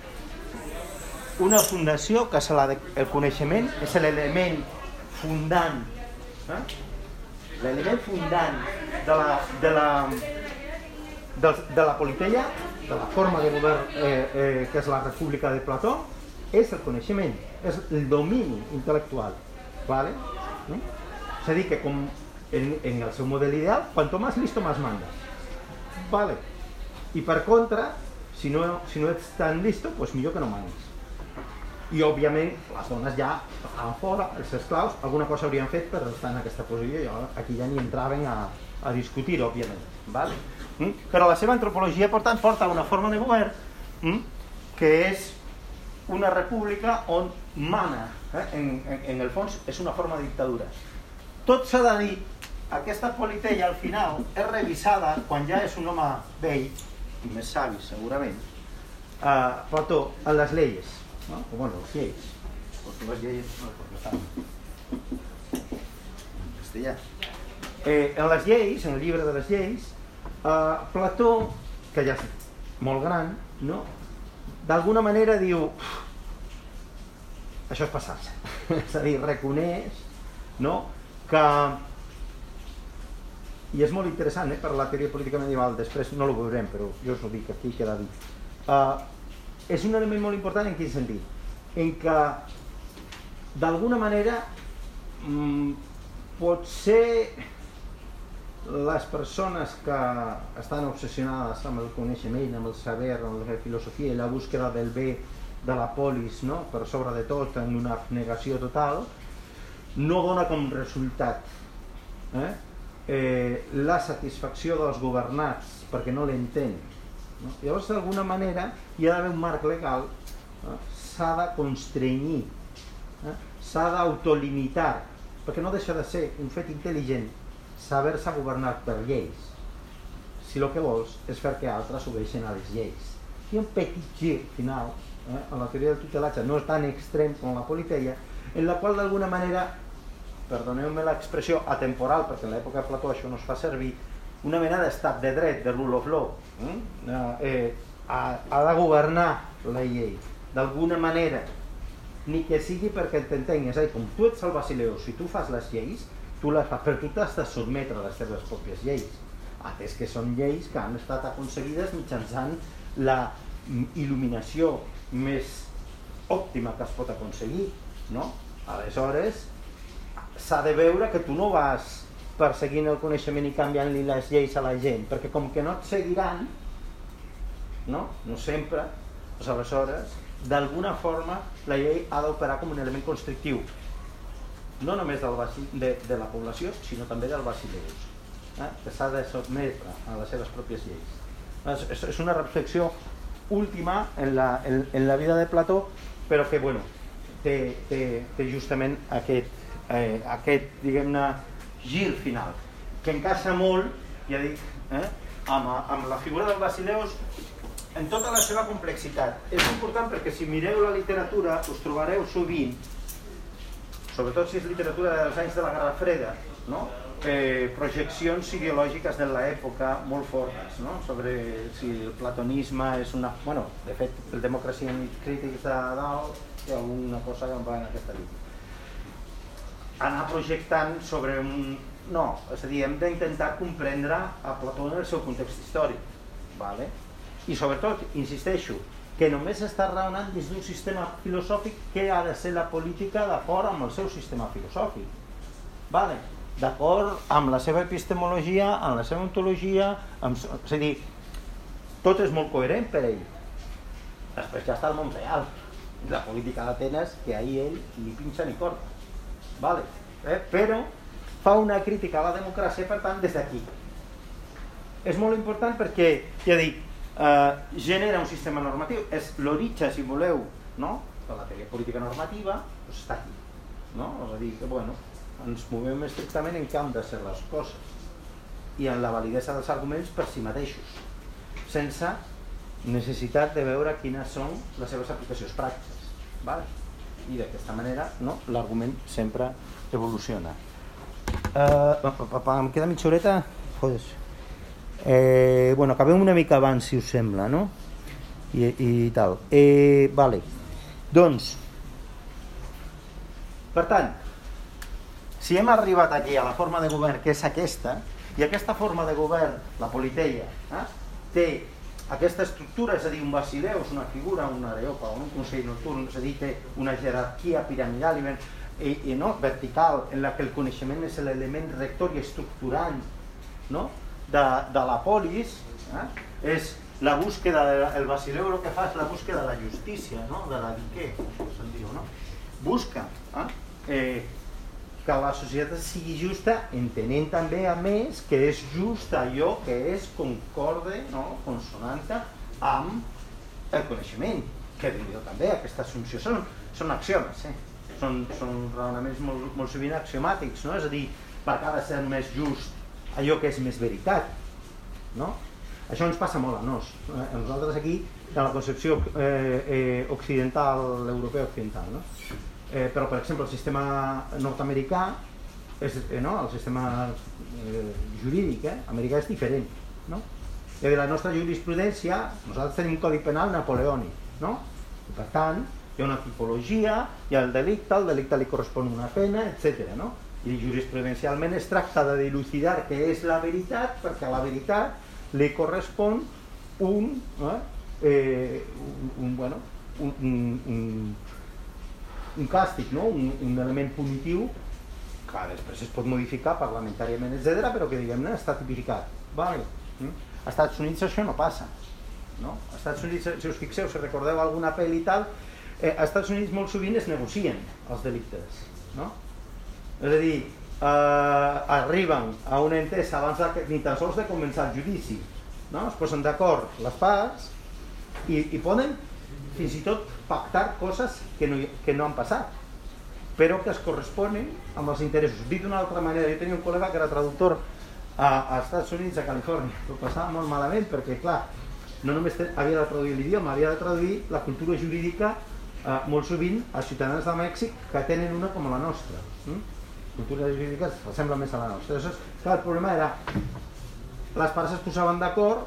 una fundació que és la de, el coneixement és l'element fundant, eh? l'element fundant de la, de, la, de, de la politeia, de la forma de govern eh, eh, que és la república de Plató, és el coneixement, és el domini intel·lectual. Vale? ¿No? És a dir, que com en, en el seu model ideal, cuanto más listo, más mandas. Vale? I per contra, si no, si no ets tan listo, pues millor que no mandes. I òbviament les dones ja estaven fora, els esclaus, alguna cosa haurien fet per estar en aquesta posició i aquí ja ni entraven a, a discutir, òbviament. Vale? Mm? Però la seva antropologia, per tant, porta una forma de govern mm? que és una república on mana, eh? en, en, en el fons és una forma de dictadura. Tot s'ha de dir, aquesta politeia al final és revisada quan ja és un home vell, i més savi segurament, uh, Plató, a les lleis, ¿no? O bueno, les lleis, porque les lleis no es perquè en castellà. Eh, en les lleis, en el llibre de les lleis, uh, Plató, que ja és molt gran, no? D'alguna manera diu això és passar-se, és a dir, reconeix, no? Que, i és molt interessant, eh, per la teoria política medieval, després no ho veurem, però jo us ho dic, aquí queda dit. Uh, és un element molt important en quin sentit? En que, d'alguna manera, mm, potser les persones que estan obsessionades amb el coneixement, amb el saber, amb la filosofia i la búsqueda del bé de la polis, no? Per sobre de tot, en una abnegació total, no dona com resultat eh? Eh, la satisfacció dels governats perquè no l'entén, no? Llavors d'alguna manera hi ha d'haver un marc legal, eh? S'ha de constrenyir, eh? S'ha d'autolimitar, perquè no deixa de ser un fet intel·ligent saber-se governar per lleis si el que vols és fer que altres obeixen a les lleis. Hi ha un petit gir final eh? En la teoria del tutelatge no és tan extrem com la politeia, en la qual d'alguna manera, perdoneu-me l'expressió atemporal, perquè en l'època de Plató això no es fa servir, una mena d'estat de dret, de rule of law, eh? Eh, ha, ha de governar la llei d'alguna manera, ni que sigui perquè t'entengues, eh? Com tu ets el Basileu, si tu fas les lleis, tu les fas, però tu t'has de sotmetre a les teves pròpies lleis, atès que són lleis que han estat aconseguides mitjançant la il·luminació més òptima que es pot aconseguir, no? Aleshores, s'ha de veure que tu no vas perseguint el coneixement i canviant-li les lleis a la gent, perquè com que no et seguiran, no, no sempre, doncs aleshores, d'alguna forma, la llei ha d'operar com un element constrictiu, no només del basi, de, de la població, sinó també del basileus, eh? Que s'ha de sotmetre a les seves pròpies lleis. És, és una reflexió última en la, en, en la vida de Plató, però que, bueno, té, té, té justament aquest, eh, aquest, diguem-ne, gir final, que encaixa molt, ja dic, eh, amb, amb la figura del Basileus en tota la seva complexitat. És important perquè si mireu la literatura us trobareu sovint, sobretot si és literatura dels anys de la Guerra Freda, no? Eh, projeccions ideològiques de l'època molt fortes, no? Sobre si el platonisme és una... Bueno, de fet, el Democracia and Critics de dalt té alguna cosa que va en aquesta línia. Anar projectant sobre un... No, és a dir, hem d'intentar comprendre a Plató en el seu context històric, vale? I sobretot, insisteixo, que només està raonant dins d'un sistema filosòfic que ha de ser la política d'acord amb el seu sistema filosòfic, vale? D'acord amb la seva epistemologia, amb la seva ontologia, amb... és a dir, tot és molt coherent per ell. Després ja està el món real, la política d'Atenes, que ahir ell ni pinxa ni corta, vale? Eh? Però fa una crítica a la democràcia, per tant, des d'aquí. És molt important perquè, ja dic, eh, genera un sistema normatiu, és l'origen, si voleu, no? De la teoria política normativa, doncs està aquí, no? És a dir, que, bueno, ens movem estrictament en què han de ser les coses i en la validesa dels arguments per si mateixos, sense necessitat de veure quines són les seves aplicacions pràctiques, vale? I d'aquesta manera, no? L'argument sempre evoluciona. Uh, em queda mitja horeta? Joder. Eh, bueno, acabem una mica abans, si us sembla, no? I, i tal. Eh, vale. Doncs, per tant, si hem arribat aquí a la forma de govern que és aquesta, i aquesta forma de govern, la politeia, eh, té aquesta estructura, és a dir, un basileus, una figura, una areopa, un consell nocturn, és a dir, té una jerarquia piramidal i, i, i no, vertical, en la que el coneixement és l'element rector i estructurant, no? de, de la polis, eh? És la búsqueda, de, el basileu el que fa és la búsqueda de la justícia, no? De la diqué, se'n diu, no? Busca eh? Eh, que la societat sigui justa, entenent també, a més, que és just allò que és concorde, no? Consonante amb el coneixement, que diu també, aquesta assumpció, són, són axiomes, eh? són, són raonaments molt, molt sovint axiomàtics, no? És a dir, perquè ha de ser més just allò que és més veritat, no? Això ens passa molt a nos. A nosaltres aquí en la concepció eh, eh, occidental, europea occidental, no? Eh, però, per exemple, el sistema nord-americà, és, eh, no? el sistema eh, jurídic eh, americà és diferent, no? I la nostra jurisprudència, nosaltres tenim un codi penal napoleònic, no? I per tant, hi ha una tipologia, hi ha el delicte, al delicte li correspon una pena, etcètera. No? I jurisprudencialment es tracta de dilucidar què és la veritat, perquè a la veritat li correspon un, eh, eh, un, un, bueno, un, un, un, un càstig, no? un, un element punitiu que després es pot modificar parlamentàriament, etcètera, però que diguem-ne està tipificat. Vale. Als Estats Units això no passa. No? Als Estats Units, si us fixeu, si recordeu alguna pel·li i tal, eh, als Estats Units molt sovint es negocien els delictes. No? És a dir, eh, arriben a una entesa abans de, ni tan sols de començar el judici. No? Es posen d'acord les parts i, i poden fins i tot pactar coses que no, que no han passat, però que es corresponen amb els interessos. Dit d'una altra manera, jo tenia un col·lega que era traductor als Estats Units, a Califòrnia. Ho passava molt malament perquè, clar, no només havia de traduir l'idioma, havia de traduir la cultura jurídica eh, molt sovint als ciutadans de Mèxic que tenen una com la nostra. Mm? Cultura jurídica sembla més a la nostra. Llavors, clar, el problema era les parts es posaven d'acord,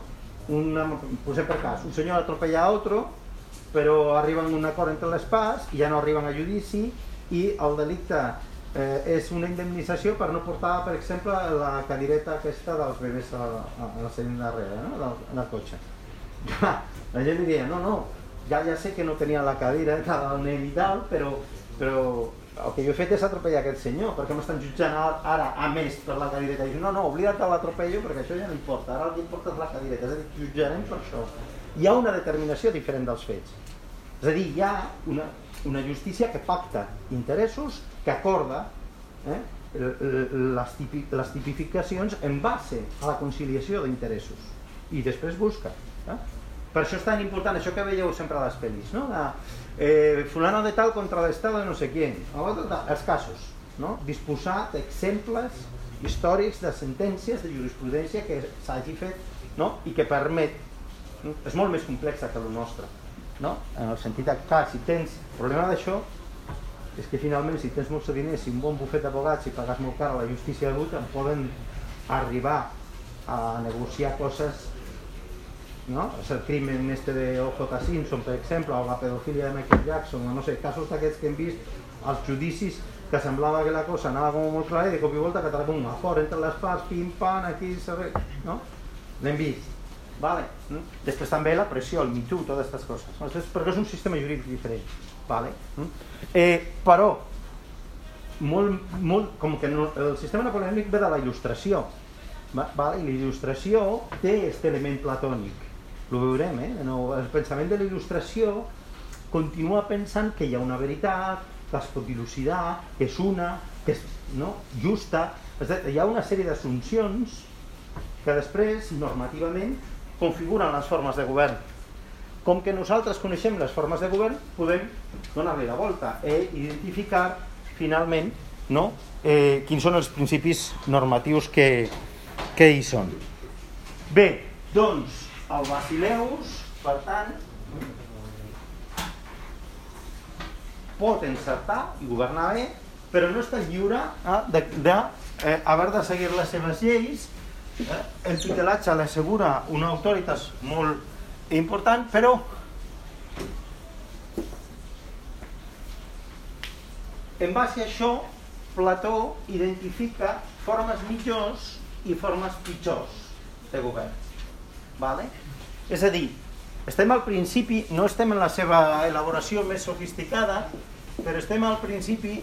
posem per cas, un senyor atropella a otro, però arriben a un acord entre les parts i ja no arriben a judici i el delicte eh, és una indemnització per no portar, per exemple, la cadireta aquesta dels bebès a, a, a la seient darrere, no? del, del cotxe. Ja, la gent diria, no, no, ja, ja sé que no tenia la cadira del nen i tal, però, però el que jo he fet és atropellar aquest senyor, perquè m'estan jutjant ara a més per la cadireta. I dic, no, no, oblida't de l'atropello perquè això ja no importa, ara el que importa és la cadireta, és a dir, jutjarem per això. Hi ha una determinació diferent dels fets. És a dir, hi ha una, una justícia que pacta interessos, que acorda eh, les, tipi, les tipificacions en base a la conciliació d'interessos i després busca. Eh? Per això és tan important això que veieu sempre a les pel·lis, no? De, eh, fulano de tal contra l'estado de no sé quién, els casos, no? Disposar d'exemples històrics, de sentències, de jurisprudència que s'hagi fet, no? I que permet, no? És molt més complexa que el nostre, no? En el sentit que si tens el problema d'això és que finalment si tens molts diners i un bon bufet d'abogats i pagues molt car a la justícia adulta em poden arribar a negociar coses, no? És el crimen este de O J Simpson, per exemple, o la pedofilia de Michael Jackson, o no sé, casos d'aquests que hem vist als judicis que semblava que la cosa anava com molt clara i de cop i volta que tracta un acord entre les parts, pim-pam, aquí, saber, no? L'hem vist. Vale. ¿no? Després també la pressió, el Me Too, totes aquestes coses. ¿no? Perquè és un sistema jurídic diferent. Vale. Eh, però, molt, molt, com que no, el sistema napoleònic ve de la il·lustració. Vale? I la il·lustració té aquest element platònic. Ho veurem, eh? No, el pensament de la il·lustració continua pensant que hi ha una veritat, que es pot dilucidar, que és una, que és no, justa. Hi ha una sèrie d'assumpcions que després, normativament, configuren les formes de govern. Com que nosaltres coneixem les formes de govern, podem donar-li la volta i identificar, finalment, no? eh, quins són els principis normatius que, que hi són. Bé, doncs, el Basileus, per tant, pot encertar i governar bé, però no està lliure d'haver de, de, eh, de seguir les seves lleis. El tutelatge l'assegura una autoritat molt important, però en base a això Plató identifica formes millors i formes pitjors de govern. Vale? És a dir, estem al principi, no estem en la seva elaboració més sofisticada, però estem al principi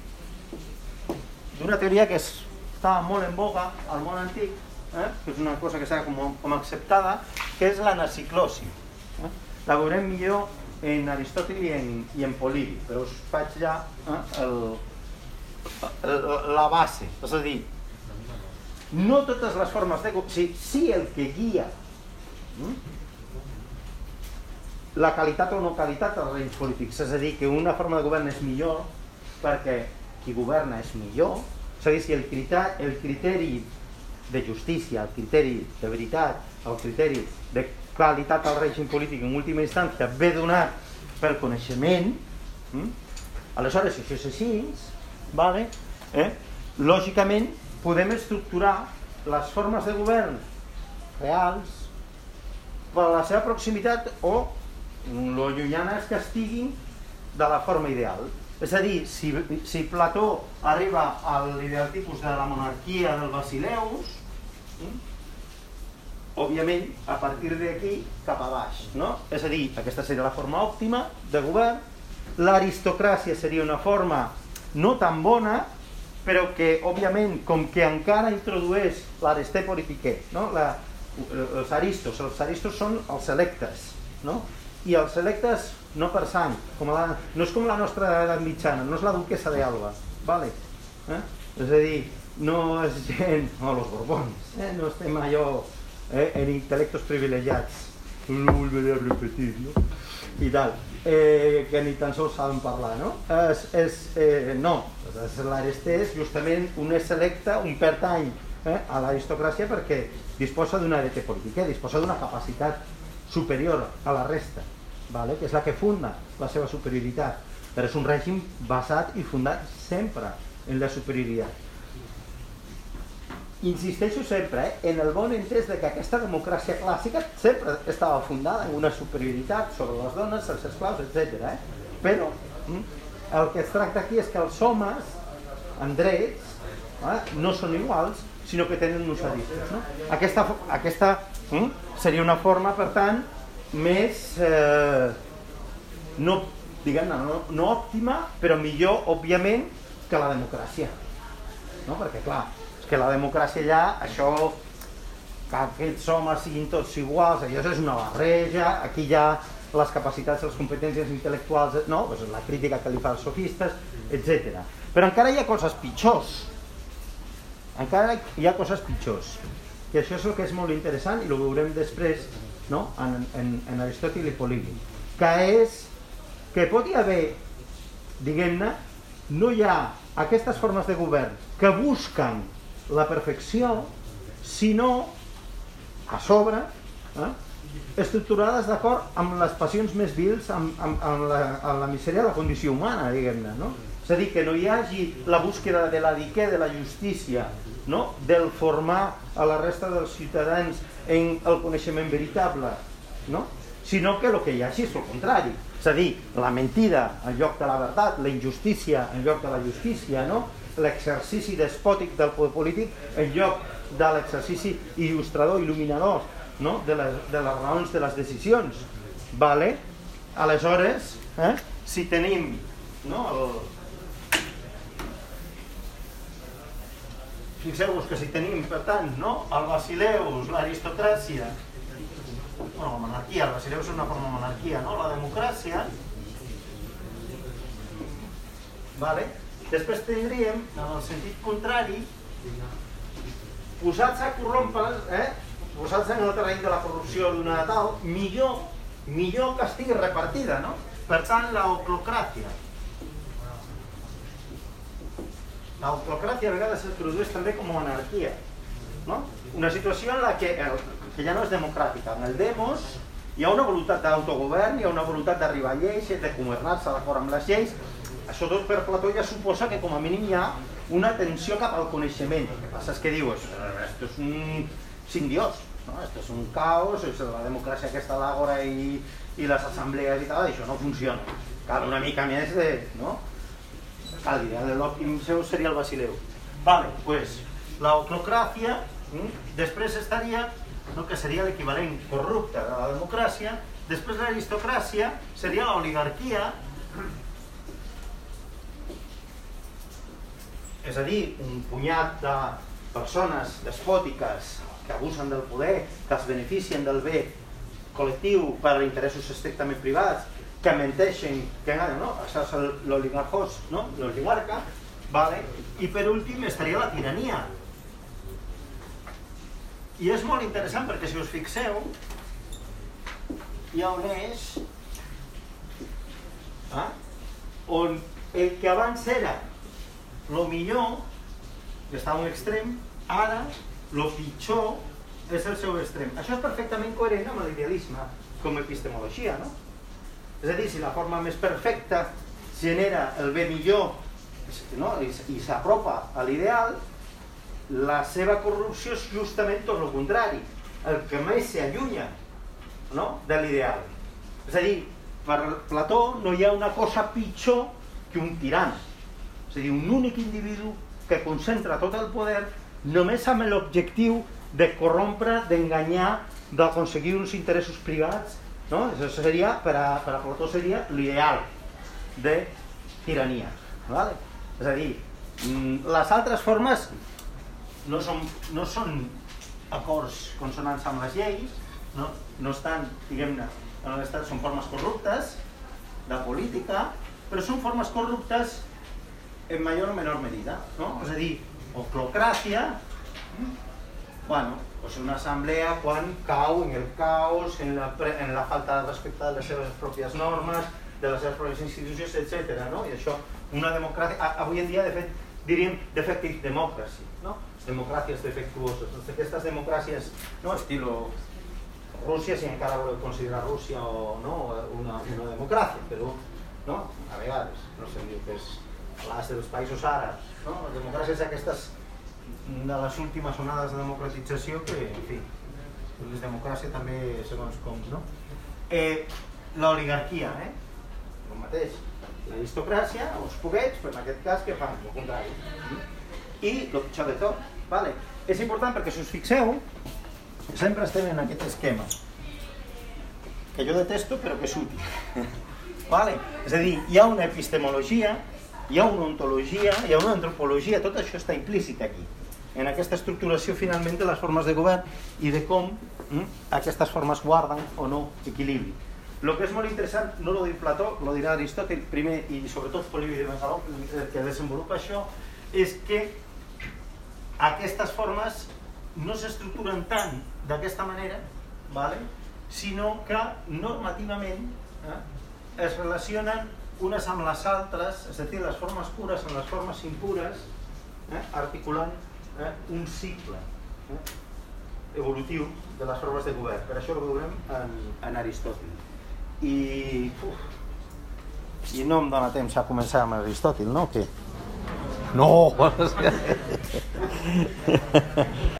d'una teoria que estava molt en boga al món antic, Eh? que és una cosa que s'ha com, com acceptada, que és la narciclosi. Eh? La veurem millor en Aristòtil i en, i en Polibi, però us faig ja eh, el, el, la base. És a dir, no totes les formes de... Sí, sí el que guia eh? la qualitat o no qualitat dels reis polítics. És a dir, que una forma de govern és millor perquè qui governa és millor. És a dir, si el criteri, el criteri de justícia, el criteri de veritat, el criteri de qualitat al règim polític en última instància ve donat pel coneixement. Aleshores, si això és així, vale, eh? lògicament podem estructurar les formes de govern reals per la seva proximitat o lo llunyanes que estiguin de la forma ideal. És a dir, si, si Plató arriba a l'ideal tipus de la monarquia del Basileus, òbviament, a partir d'aquí cap a baix, no? És a dir, aquesta seria la forma òptima de govern, l'aristocràcia seria una forma no tan bona, però que, òbviament, com que encara introdueix l'aristé politiquer, no? La, els aristos, els aristos són els electes, no? I els electes no per sang, com la, no és com la nostra edat mitjana, no és la duquesa d'Alba, vale? Eh? És a dir, no és gent, no, els Borbons, eh? no estem allò eh, en intel·lectos privilegiats, no volveré a repetir, no? I tal, eh, que ni tan sols saben parlar, no? És, és, eh, no, l'aristé és justament un és electe, un pertany eh, a l'aristocràcia perquè disposa d'una arete política, disposa d'una capacitat superior a la resta, vale? Que és la que funda la seva superioritat, però és un règim basat i fundat sempre en la superioritat. Insisteixo sempre eh, en el bon entès de que aquesta democràcia clàssica sempre estava fundada en una superioritat sobre les dones, els esclaus, etcètera. Eh? Però mm, el que es tracta aquí és que els homes, en drets, eh, no són iguals, sinó que tenen uns aristos. No? Aquesta, aquesta mm, seria una forma, per tant, més eh, no, diguem-ne, no, no òptima, però millor, òbviament, que la democràcia. No? Perquè, clar, que la democràcia ja, això, que aquests homes siguin tots iguals, això és una barreja, aquí ja les capacitats, les competències intel·lectuals, no? Pues la crítica que li fa als sofistes, etcètera. Però encara hi ha coses pitjors, encara hi ha coses pitjors, i això és el que és molt interessant i ho veurem després, no? en, en, en Aristòtil i Políbi, que és que pot hi haver, diguem-ne, no hi ha aquestes formes de govern que busquen la perfecció, sinó a sobre, eh, estructurades d'acord amb les passions més vils, amb, amb, amb, la, amb la misèria de la condició humana, diguem-ne, no? És a dir, que no hi hagi la búsqueda de la diqué, de la justícia, no? Del formar a la resta dels ciutadans en el coneixement veritable, no? Sinó que el que hi hagi és el contrari, és a dir, la mentida en lloc de la veritat, la injustícia en lloc de la justícia, no? L'exercici despòtic del poder polític en lloc de l'exercici il·lustrador, il·luminador, no? de, les, de les raons de les decisions. Vale? Aleshores, eh? si tenim no, el... fixeu-vos que si tenim, per tant, no, el Basileus, l'aristocràcia, bueno, la monarquia, el Basileus és una forma de monarquia, no? La democràcia, vale? Després tindríem, en el sentit contrari, posats a corrompre, eh? posats en el terreny de la corrupció d'una tal, millor, millor que estigui repartida, no? Per tant, l'oclocràcia. L'oclocràcia a vegades es produeix també com a anarquia, no? Una situació en la que, el, que ja no és democràtica. En el demos hi ha una voluntat d'autogovern, hi ha una voluntat d'arribar a lleis, de governar-se d'acord amb les lleis. Això tot per Plató ja suposa que com a mínim hi ha una tensió cap al coneixement. El que passa és que dius, esto és un sin Dios, no? Esto és un caos, és la democràcia que està a l'àgora i, i les assemblees i tal, això no funciona. Cal una mica més de... no? Cal dir, l'òptim seu seria el Basileu. Vale, pues, l'oclocràcia, després estaria, no, que seria l'equivalent corrupte de la democràcia, després l'aristocràcia seria l'oligarquia, és a dir, un punyat de persones despòtiques que abusen del poder, que es beneficien del bé col·lectiu per a interessos estrictament privats, que menteixen, que no? Això és l'oligarcos, no? L'oligarca, vale? I per últim estaria la tirania. I és molt interessant perquè si us fixeu, hi ha un eix eh? on el que abans era lo millor, que està a un extrem, ara lo pitjor és el seu extrem. Això és perfectament coherent amb l'idealisme com a epistemologia, no? És a dir, si la forma més perfecta genera el bé millor, no? i s'apropa a l'ideal, la seva corrupció és justament tot el contrari, el que més s'allunya, no? de l'ideal. És a dir, per Plató no hi ha una cosa pitjor que un tirant. És a dir, un únic individu que concentra tot el poder només amb l'objectiu de corrompre, d'enganyar, d'aconseguir uns interessos privats, no? Això seria, per a, per a Plató seria l'ideal de tirania. Vale? És a dir, les altres formes no són, no són acords consonants amb les lleis, no, no estan, diguem-ne, en l'estat són formes corruptes de política, però són formes corruptes en major o menor medida, no? És a dir, oclocràcia, bueno, pues una assemblea quan cau en el caos, en la, en la falta de respecte de les seves pròpies normes, de les seves pròpies institucions, etcètera, no? I això, una democràcia, avui en dia, de fet, diríem defective democracy, no? Democràcies defectuoses, doncs aquestes democràcies, no, estilo Rússia, si encara voleu considerar Rússia o no, una, una democràcia, però, no, a vegades, no sé, diu que és les dels països àrabs, no? Les democràcies aquestes de les últimes onades de democratització que, en fi, les democràcies també segons com, no? Eh, l'oligarquia, eh? El mateix. L'aristocràcia, els poquets, però en aquest cas què fan? El contrari. I el pitjor de tot, vale? És important perquè si us fixeu, sempre estem en aquest esquema, que jo detesto però que és útil. Vale? És a dir, hi ha una epistemologia, hi ha una ontologia, hi ha una antropologia, tot això està implícit aquí, en aquesta estructuració finalment de les formes de govern i de com hm, aquestes formes guarden o no equilibri. El que és molt interessant, no ho diu Plató, ho dirà Aristòtil primer i sobretot Polibi de Megaló, que desenvolupa això, és que aquestes formes no s'estructuren tant d'aquesta manera, vale? Sinó que normativament eh, es relacionen unes amb les altres, és a dir, les formes pures amb les formes impures, eh, articulant eh, un cicle eh, evolutiu de les formes de govern. Per això ho veurem en, en Aristòtil. I, uf, I no em dóna temps a començar amb Aristòtil, no? O què? No!